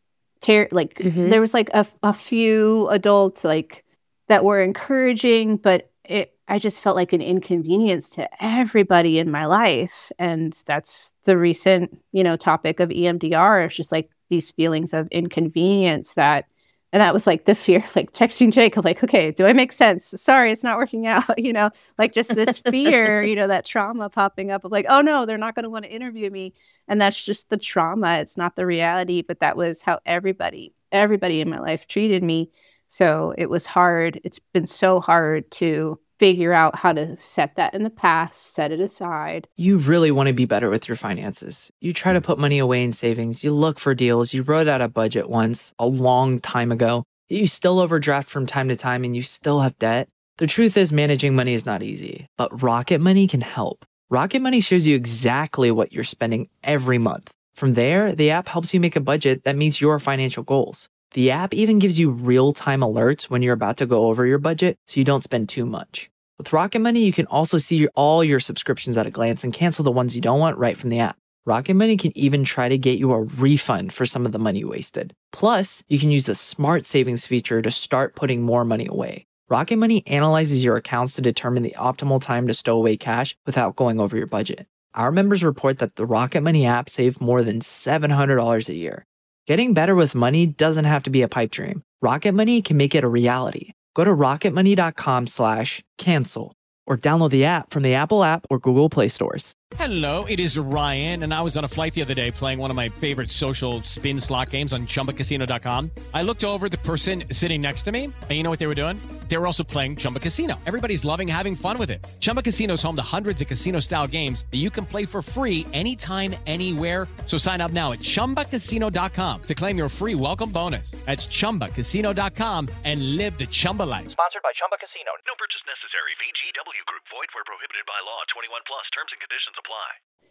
care, like Mhm. there was like a, a few adults like that were encouraging, but it, I just felt like an inconvenience to everybody in my life. And that's the recent, you know, topic of E M D R. It's just like these feelings of inconvenience that, and that was like the fear, like texting Jake, like, okay, do I make sense? Sorry, it's not working out. You know, like just this fear, you know, that trauma popping up of like, oh no, they're not going to want to interview me. And that's just the trauma. It's not the reality, but that was how everybody, everybody in my life treated me. So it was hard. It's been so hard to figure out how to set that in the past, set it aside. You really want to be better with your finances. You try to put money away in savings. You look for deals. You wrote out a budget once a long time ago. You still overdraft from time to time and you still have debt. The truth is managing money is not easy, but Rocket Money can help. Rocket Money shows you exactly what you're spending every month. From there, the app helps you make a budget that meets your financial goals. The app even gives you real-time alerts when you're about to go over your budget so you don't spend too much. With Rocket Money, you can also see your, all your subscriptions at a glance and cancel the ones you don't want right from the app. Rocket Money can even try to get you a refund for some of the money wasted. Plus, you can use the Smart Savings feature to start putting more money away. Rocket Money analyzes your accounts to determine the optimal time to stow away cash without going over your budget. Our members report that the Rocket Money app saved more than seven hundred dollars a year. Getting better with money doesn't have to be a pipe dream. Rocket Money can make it a reality. Go to rocketmoney.com slash cancel or download the app from the Apple app or Google Play stores. Hello, it is Ryan, and I was on a flight the other day playing one of my favorite social spin slot games on chumba casino dot com. I looked over at the person sitting next to me, and you know what they were doing? They were also playing Chumba Casino. Everybody's loving having fun with it. Chumba Casino is home to hundreds of casino-style games that you can play for free anytime, anywhere. So sign up now at chumba casino dot com to claim your free welcome bonus. That's chumba casino dot com and live the Chumba life. Sponsored by Chumba Casino. No purchase necessary. V G W Group. Void where prohibited by law. twenty-one plus. Terms and conditions apply.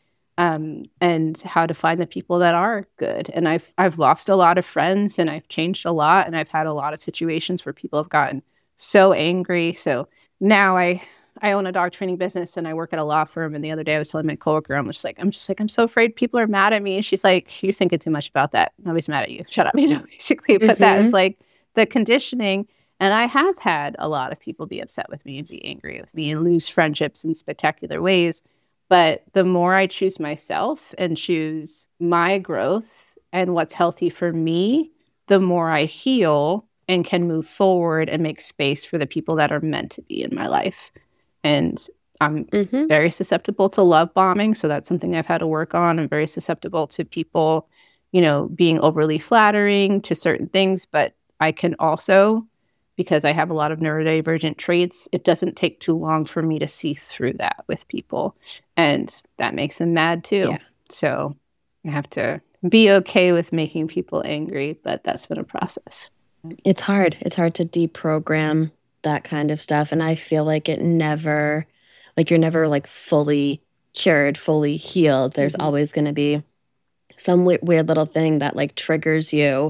Um, and how to find the people that are good. And I've I've lost a lot of friends, and I've changed a lot, and I've had a lot of situations where people have gotten so angry. So now I I own a dog training business and I work at a law firm. And the other day I was telling my coworker, I'm just like, I'm just like, I'm so afraid people are mad at me. And she's like, you're thinking too much about that. Nobody's mad at you. Shut up. You know, basically. But Mhm. that is like the conditioning. And I have had a lot of people be upset with me and be angry with me and lose friendships in spectacular ways. But the more I choose myself and choose my growth and what's healthy for me, the more I heal and can move forward and make space for the people that are meant to be in my life. And I'm Mhm. very susceptible to love bombing. So that's something I've had to work on. I'm very susceptible to people, you know, being overly flattering to certain things. But I can also, because I have a lot of neurodivergent traits, it doesn't take too long for me to see through that with people. And that makes them mad too. Yeah. So I have to be okay with making people angry, but that's been a process. It's hard. It's hard to deprogram that kind of stuff. And I feel like it never, like you're never like fully cured, fully healed. There's Mhm. always going to be some we- weird little thing that like triggers you,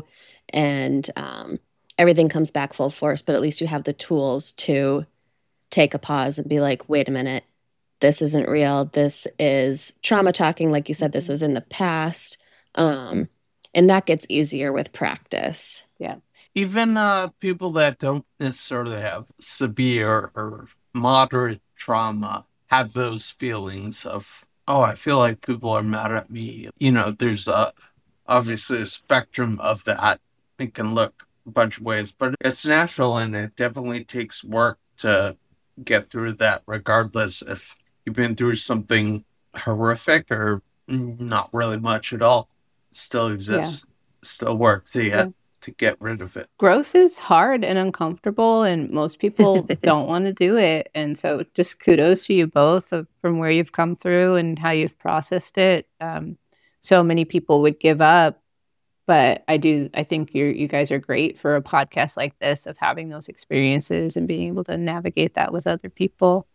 and um, everything comes back full force. But at least you have the tools to take a pause and be like, wait a minute, this isn't real. This is trauma talking. Like you said, this was in the past. Um, and that gets easier with practice. Yeah. Even uh, people that don't necessarily have severe or moderate trauma have those feelings of, oh, I feel like people are mad at me. You know, there's a, obviously a spectrum of that. It can look a bunch of ways, but it's natural, and it definitely takes work to get through that, regardless if you've been through something horrific or not really much at all. It still exists, still work to get, Yeah. to get rid of it. Growth is hard and uncomfortable, and most people don't want to do it. And so just kudos to you both of, from where you've come through and how you've processed it. Um, so many people would give up, but I do, I think you you guys are great for a podcast like this of having those experiences and being able to navigate that with other people.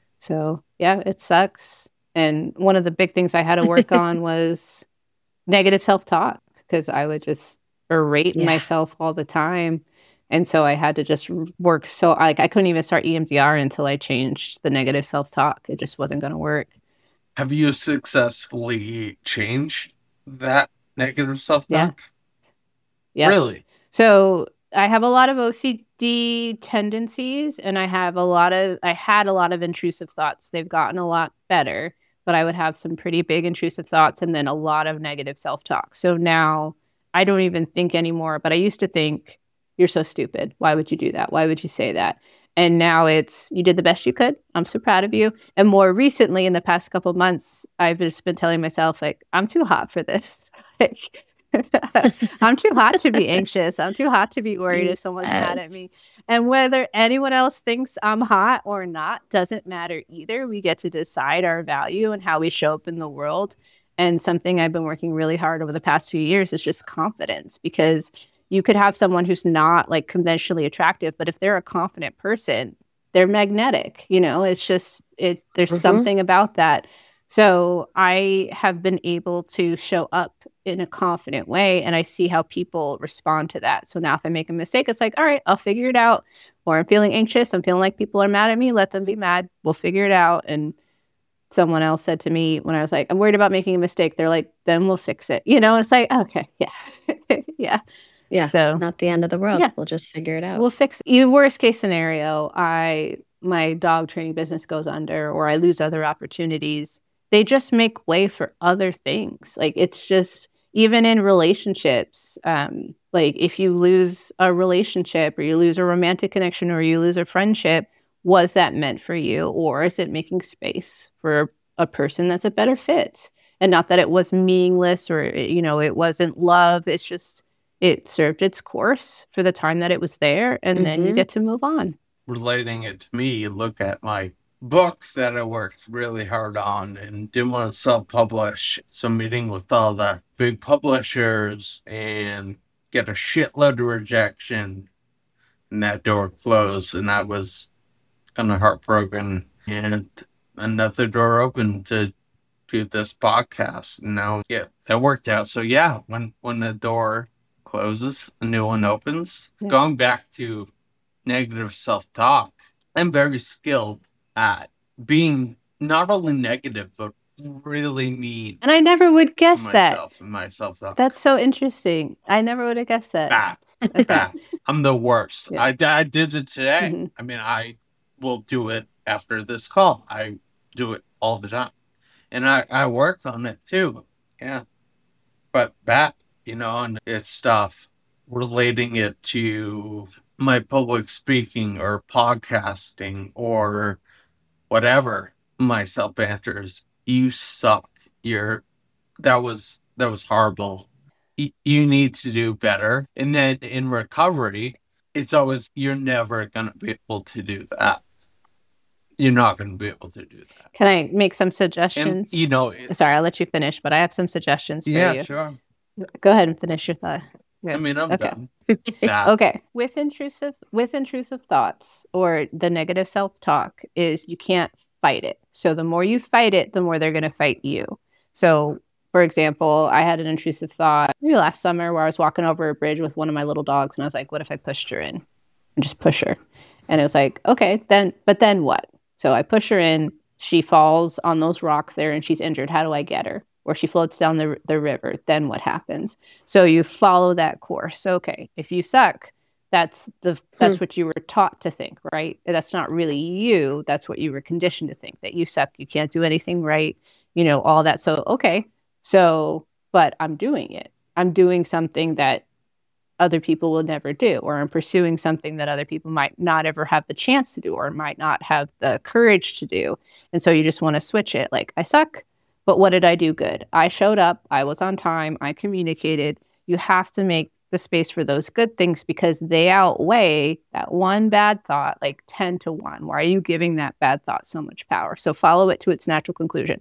So yeah, it sucks. And one of the big things I had to work on was negative self-talk, because I would just berate Yeah. myself all the time. And so I had to just work so like I couldn't even start E M D R until I changed the negative self-talk. It just wasn't going to work. Have you successfully changed that negative self-talk? Yeah. Really? So I have a lot of O C D tendencies, and I have a lot of, I had a lot of intrusive thoughts. They've gotten a lot better, but I would have some pretty big intrusive thoughts and then a lot of negative self-talk. So now I don't even think anymore, but I used to think, you're so stupid. Why would you do that? Why would you say that? And now it's, you did the best you could. I'm so proud of you. And more recently, in the past couple of months, I've just been telling myself, like, I'm too hot for this. Like, I'm too hot to be anxious. I'm too hot to be worried if someone's Yes. mad at me. And whether anyone else thinks I'm hot or not doesn't matter either. We get to decide our value and how we show up in the world. And something I've been working really hard over the past few years is just confidence, because you could have someone who's not like conventionally attractive, but if they're a confident person, they're magnetic. You know, it's just, it, there's Mhm. something about that. So I have been able to show up in a confident way, and I see how people respond to that. So now if I make a mistake, it's like, all right, I'll figure it out. Or I'm feeling anxious. I'm feeling like people are mad at me. Let them be mad. We'll figure it out. And someone else said to me when I was like, I'm worried about making a mistake. They're like, then we'll fix it. You know, it's like, okay, yeah, yeah. Yeah. So Not the end of the world. Yeah. We'll just figure it out. we'll fix it. You worst case scenario, I my dog training business goes under, or I lose other opportunities. They just make way for other things. Like, it's just, even in relationships, um, like if you lose a relationship or you lose a romantic connection or you lose a friendship, was that meant for you? Or is it making space for a person that's a better fit? And not that it was meaningless or, you know, it wasn't love. It's just, it served its course for the time that it was there. And then you Mhm. get to move on. Relating it to me, you look at my book that I worked really hard on and didn't want to self-publish. So meeting with all the big publishers and get a shitload of rejection, and that door closed, and I was kind of heartbroken. And another door opened to do this podcast. And now, yeah, that worked out. So yeah, when when the door closes, a new one opens. Yeah. Going back to negative self-talk, I'm very skilled at being not only negative, but really mean And I never would guess to that. myself and my self-talk. That's so interesting. I never would have guessed that. Bad. Bad. I'm the worst. Yeah. I, I did it today. Mhm. I mean, I will do it after this call. I do it all the time. And I, I work on it too. Yeah. But bad, you know, and it's stuff relating it to my public speaking or podcasting or whatever. My self banters, you suck. You're that was that was horrible. Y- you need to do better. And then in recovery, it's always, you're never gonna be able to do that. You're not gonna be able to do that. Can I make some And suggestions? you know, it, Sorry, I'll let you finish, but I have some suggestions for yeah, you. sure. Go ahead and finish your thought. I mean, I'm Okay. done. That. Okay. With intrusive with intrusive thoughts or the negative self-talk is you can't fight it. So the more you fight it, the more they're going to fight you. So, for example, I had an intrusive thought maybe last summer where I was walking over a bridge with one of my little dogs, and I was like, what if I pushed her in? And just push her. And it was like, okay, then but then what? So I push her in, she falls on those rocks there and she's injured. How do I get her? Or she floats down the the river. Then what happens? So you follow that course. Okay, if you suck, that's the that's what you were taught to think, right? That's not really you. That's what you were conditioned to think, that you suck, you can't do anything right, you know, all that. So okay, so but I'm doing it. I'm doing something that other people will never do, or I'm pursuing something that other people might not ever have the chance to do, or might not have the courage to do. And so you just want to switch it. Like, I suck. But what did I do good? I showed up. I was on time. I communicated. You have to make the space for those good things because they outweigh that one bad thought like ten to one. Why are you giving that bad thought so much power? So follow it to its natural conclusion.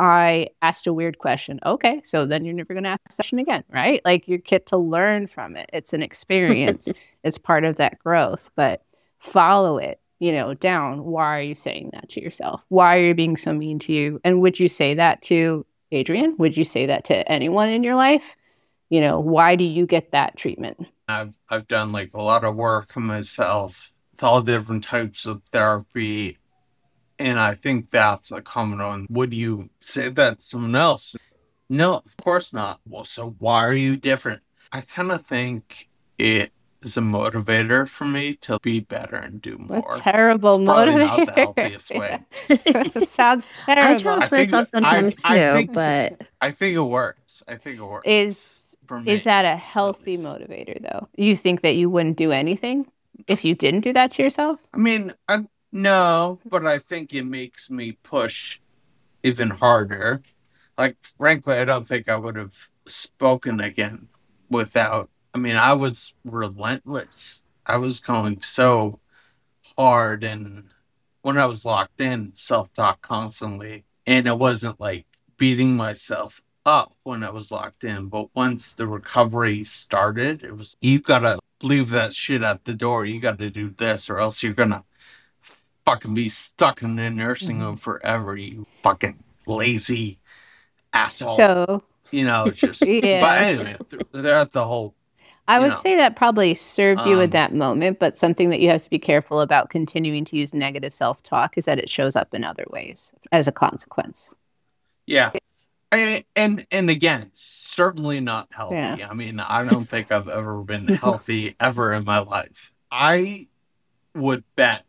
I asked a weird question. Okay, so then you're never going to ask the question again, right? Like, you get to learn from it. It's an experience. It's part of that growth, but follow it. You know, down. Why are you saying that to yourself? Why are you being so mean to you? And would you say that to Adrian? Would you say that to anyone in your life? You know, why do you get that treatment? I've I've done like a lot of work on myself with all different types of therapy. And I think that's a common one. Would you say that to someone else? No, of course not. Well, so why are you different? I kind of think it is a motivator for me to be better and do more. A terrible it's probably motivator. not the healthiest way. That sounds terrible. I challenge I think- myself sometimes I- I too, think- but I think it works. I think it works. Is for me, is that a healthy least. motivator though? You think that you wouldn't do anything if you didn't do that to yourself? I mean, I, no, but I think it makes me push even harder. Like, frankly, I don't think I would have spoken again without. I mean, I was relentless. I was going so hard, and when I was locked in, self-talk constantly, and it wasn't like beating myself up when I was locked in, but once the recovery started, it was, you gotta leave that shit at the door. You gotta do this, or else you're gonna fucking be stuck in a nursing home forever, you fucking lazy asshole. So you know, it's just, Yeah. but anyway, they're at the whole, I you would know, say that probably served you in um, that moment, but something that you have to be careful about continuing to use negative self-talk is that it shows up in other ways as a consequence. yeah. And, and and again, certainly not healthy. Yeah. I mean, I don't think I've ever been healthy ever in my life. I would bet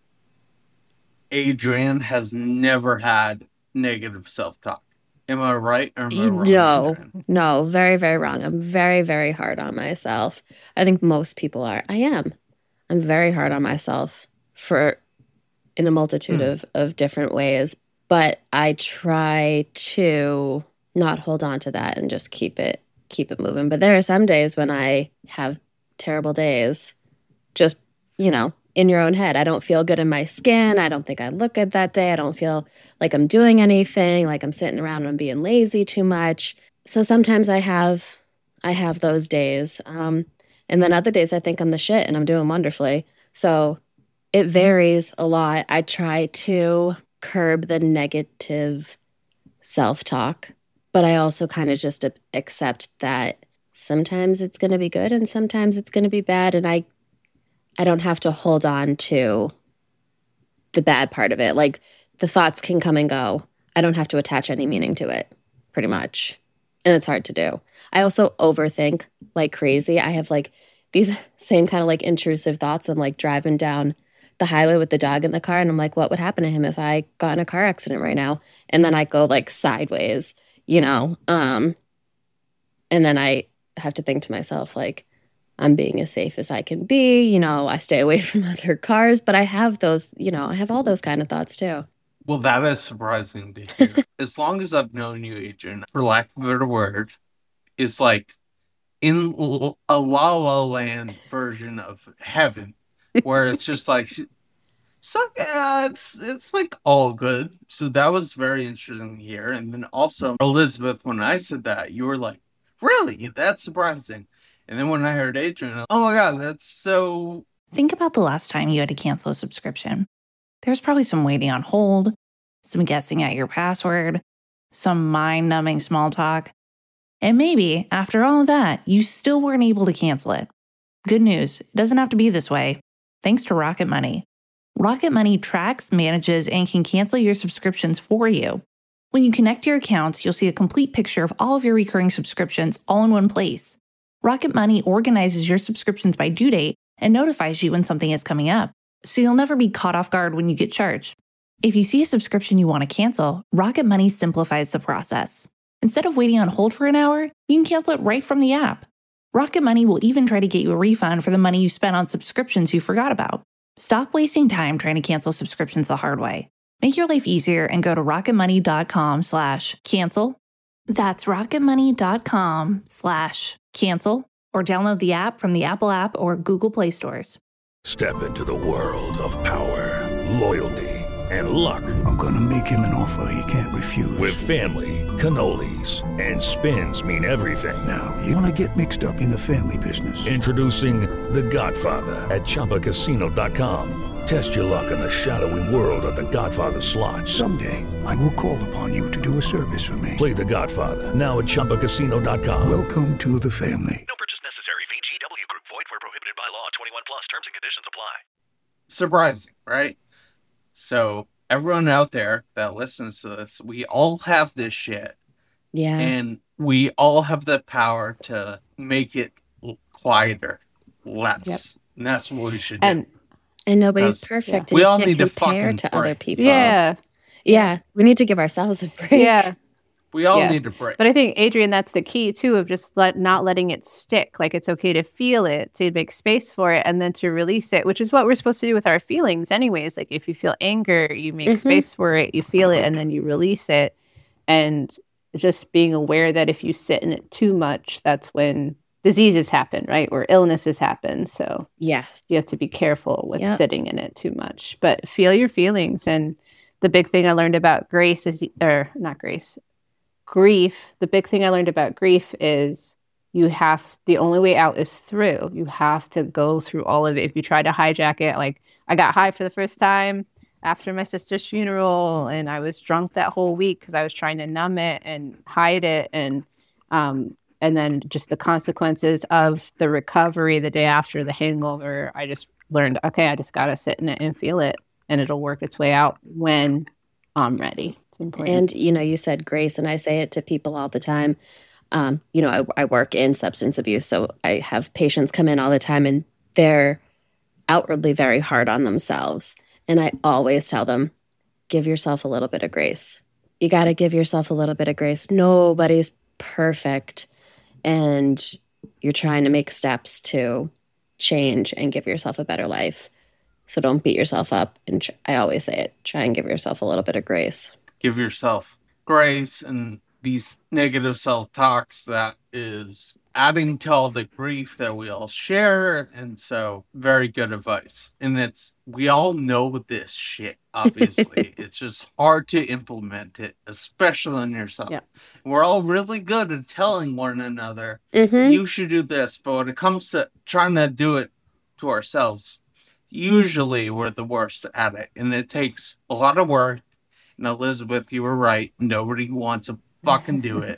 Adrian has never had negative self-talk. Am I right or am I wrong? no, Adrian? no, very, very wrong. I'm very, very hard on myself. I think most people are. I am. I'm very hard on myself for in a multitude Hmm. of, of different ways. But I try to not hold on to that and just keep it keep it moving. But there are some days when I have terrible days, just, you know, in your own head. I don't feel good in my skin. I don't think I look good that day. I don't feel like I'm doing anything, like I'm sitting around and I'm being lazy too much. So sometimes I have I have those days. Um, and then other days I think I'm the shit and I'm doing wonderfully. So it varies a lot. I try to curb the negative self-talk, but I also kind of just a- accept that sometimes it's going to be good and sometimes it's going to be bad, and I I don't have to hold on to the bad part of it. Like, the thoughts can come and go. I don't have to attach any meaning to it, pretty much. And it's hard to do. I also overthink like crazy. I have like these same kind of like intrusive thoughts. I'm like driving down the highway with the dog in the car, and I'm like, what would happen to him if I got in a car accident right now? And then I go like sideways, you know? Um, and then I have to think to myself, like, I'm being as safe as I can be. You know, I stay away from other cars, but I have those, you know, I have all those kind of thoughts too. Well, that is surprising to hear. As long as I've known you, Adrian, for lack of a better word, is like in l- a La La Land version of heaven, where it's just like, so yeah, it's it's like all good. So that was very interesting to hear. And then also, Elizabeth, when I said that, you were like, really? That's surprising. And then when I heard Adrian, oh my God, that's so. Think about the last time you had to cancel a subscription. There's probably some waiting on hold, some guessing at your password, some mind-numbing small talk. And maybe, after all of that, you still weren't able to cancel it. Good news, it doesn't have to be this way. Thanks to Rocket Money. Rocket Money tracks, manages, and can cancel your subscriptions for you. When you connect your accounts, you'll see a complete picture of all of your recurring subscriptions all in one place. Rocket Money organizes your subscriptions by due date and notifies you when something is coming up, so you'll never be caught off guard when you get charged. If you see a subscription you want to cancel, Rocket Money simplifies the process. Instead of waiting on hold for an hour, you can cancel it right from the app. Rocket Money will even try to get you a refund for the money you spent on subscriptions you forgot about. Stop wasting time trying to cancel subscriptions the hard way. Make your life easier and go to rocketmoney.com slash cancel. That's rocketmoney.com slash cancel, or download the app from the Apple App or Google Play stores. Step into the world of power, loyalty, and luck. I'm gonna make him an offer he can't refuse. With family, cannolis, and spins mean everything. Now, you wanna get mixed up in the family business. Introducing The Godfather at Chumba Casino dot com. Test your luck in the shadowy world of The Godfather slot. Someday, I will call upon you to do a service for me. Play The Godfather now at Chumba Casino dot com. Welcome to the family. No purchase necessary. V G W Group. Void where prohibited by law. twenty-one plus. Terms and conditions apply. Surprising, right? So everyone out there that listens to this, we all have this shit, Yeah. and we all have the power to make it l- quieter, less. Yep. And that's what we should do. And And nobody's 'Cause perfect. we and all can't need to compare fucking to other break. people. yeah, Yeah, we need to give ourselves a break. yeah. we all yes. need to break. But I think, Adrian, that's the key too, of just let, not letting it stick. Like, it's okay to feel it, to make space for it, and then to release it, which is what we're supposed to do with our feelings anyways. Like, if you feel anger, you make Mhm. space for it, you feel it, and then you release it. And just being aware that if you sit in it too much, that's when diseases happen, right? Or illnesses happen. So Yes. you have to be careful with Yep. sitting in it too much. But feel your feelings. And the big thing I learned about grace is, or not grace, grief. The big thing I learned about grief is you have, the only way out is through. You have to go through all of it. If you try to hijack it, like I got high for the first time after my sister's funeral, and I was drunk that whole week because I was trying to numb it and hide it. And, um, and then just the consequences of the recovery the day after the hangover, I just learned, okay, I just got to sit in it and feel it, and it'll work its way out when I'm ready. It's important. And, you know, you said grace, and I say it to people all the time. Um, you know, I, I work in substance abuse, so I have patients come in all the time, and they're outwardly very hard on themselves. And I always tell them, give yourself a little bit of grace. You got to give yourself a little bit of grace. Nobody's perfect. And you're trying to make steps to change and give yourself a better life. So don't beat yourself up. And tr- I always say it, try and give yourself a little bit of grace. Give yourself grace, and these negative self-talks that is adding to all the grief that we all share. And so very good advice. And it's, we all know this shit, obviously. It's just hard to implement it, especially in yourself. Yeah. We're all really good at telling one another, Mm-hmm. you should do this. But when it comes to trying to do it to ourselves, usually we're the worst at it. And it takes a lot of work. And Elizabeth, you were right. Nobody wants to fucking do it.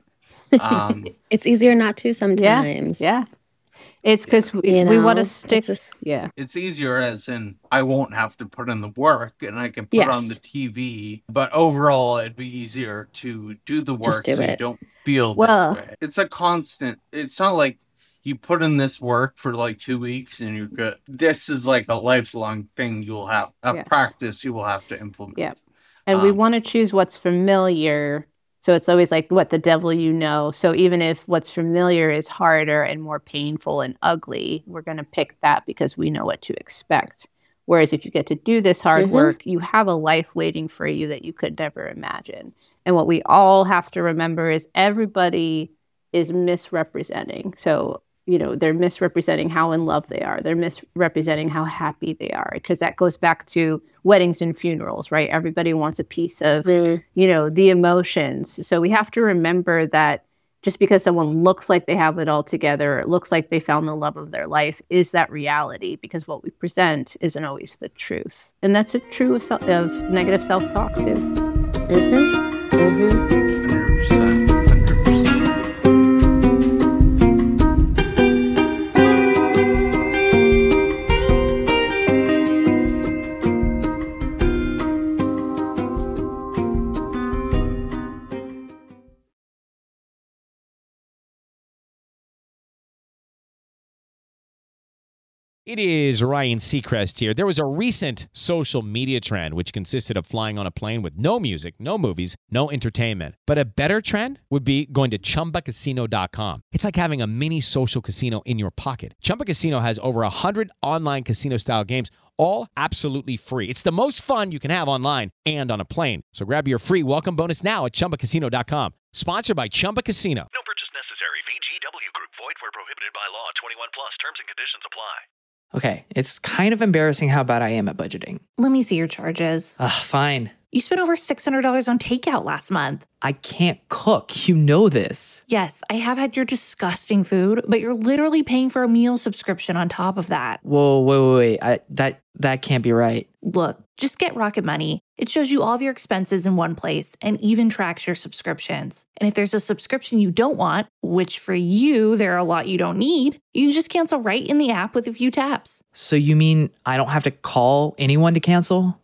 Um, It's easier not to sometimes. Yeah. It's because we, You we want know, to stick. it's a- yeah. it's easier as in I won't have to put in the work and I can put Yes. on the T V. But overall, it'd be easier to do the Just work do so you it. don't feel Well- this way. It's a constant. It's not like you put in this work for like two weeks and you're good. This is like a lifelong thing you'll have, a Yes. practice you will have to implement. Yeah. And we Um, want to choose what's familiar. So it's always like what the devil you know. So even if what's familiar is harder and more painful and ugly, we're going to pick that because we know what to expect. Whereas if you get to do this hard Mhm. work, you have a life waiting for you that you could never imagine. And what we all have to remember is everybody is misrepresenting. So, you know, they're misrepresenting how in love they are. They're misrepresenting how happy they are, because that goes back to weddings and funerals, right? Everybody wants a piece of, Mm. you know, the emotions. So we have to remember that just because someone looks like they have it all together, it looks like they found the love of their life, is that reality? Because what we present isn't always the truth. And that's a true of, self, of negative self-talk too. Mm-hmm. Mm-hmm. one hundred percent. one hundred percent. It is Ryan Seacrest here. There was a recent social media trend which consisted of flying on a plane with no music, no movies, no entertainment. But a better trend would be going to Chumba Casino dot com. It's like having a mini social casino in your pocket. Chumba Casino has over one hundred online casino-style games, all absolutely free. It's the most fun you can have online and on a plane. So grab your free welcome bonus now at Chumba Casino dot com. Sponsored by Chumba Casino. No purchase necessary. V G W Group. Void where prohibited by law. twenty-one plus. Terms and conditions apply. Okay, it's kind of embarrassing how bad I am at budgeting. Let me see your charges. Ugh, fine. You spent over six hundred dollars on takeout last month. I can't cook. You know this. Yes, I have had your disgusting food, but you're literally paying for a meal subscription on top of that. Whoa, wait, wait, wait. I, that, that can't be right. Look, just get Rocket Money. It shows you all of your expenses in one place and even tracks your subscriptions. And if there's a subscription you don't want, which for you, there are a lot you don't need, you can just cancel right in the app with a few taps. So you mean I don't have to call anyone to cancel? Nope.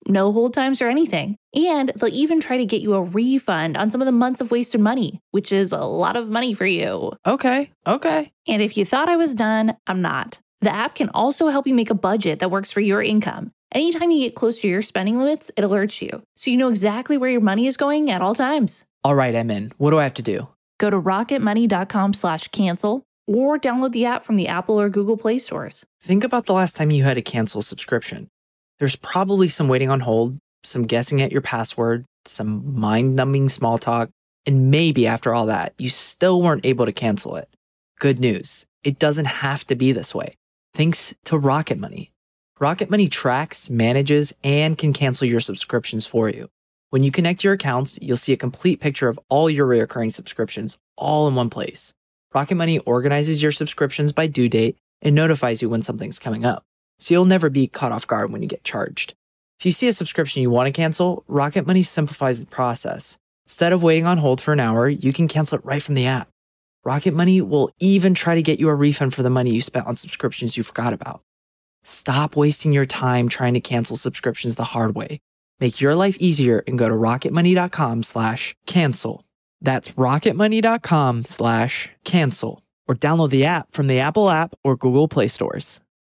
no hold times or anything. And they'll even try to get you a refund on some of the months of wasted money, which is a lot of money for you. Okay, okay. And if you thought I was done, I'm not. The app can also help you make a budget that works for your income. Anytime you get close to your spending limits, it alerts you, so you know exactly where your money is going at all times. All right, I'm in. What do I have to do? Go to rocketmoney.com slash cancel or download the app from the Apple or Google Play stores. Think about the last time you had to cancel a subscription. There's probably some waiting on hold, some guessing at your password, some mind-numbing small talk, and maybe after all that, you still weren't able to cancel it. Good news, it doesn't have to be this way. Thanks to Rocket Money. Rocket Money tracks, manages, and can cancel your subscriptions for you. When you connect your accounts, you'll see a complete picture of all your recurring subscriptions all in one place. Rocket Money organizes your subscriptions by due date and notifies you when something's coming up, so you'll never be caught off guard when you get charged. If you see a subscription you want to cancel, Rocket Money simplifies the process. Instead of waiting on hold for an hour, you can cancel it right from the app. Rocket Money will even try to get you a refund for the money you spent on subscriptions you forgot about. Stop wasting your time trying to cancel subscriptions the hard way. Make your life easier and go to rocketmoney.com slash cancel. That's rocketmoney.com slash cancel. Or download the app from the Apple app or Google Play stores.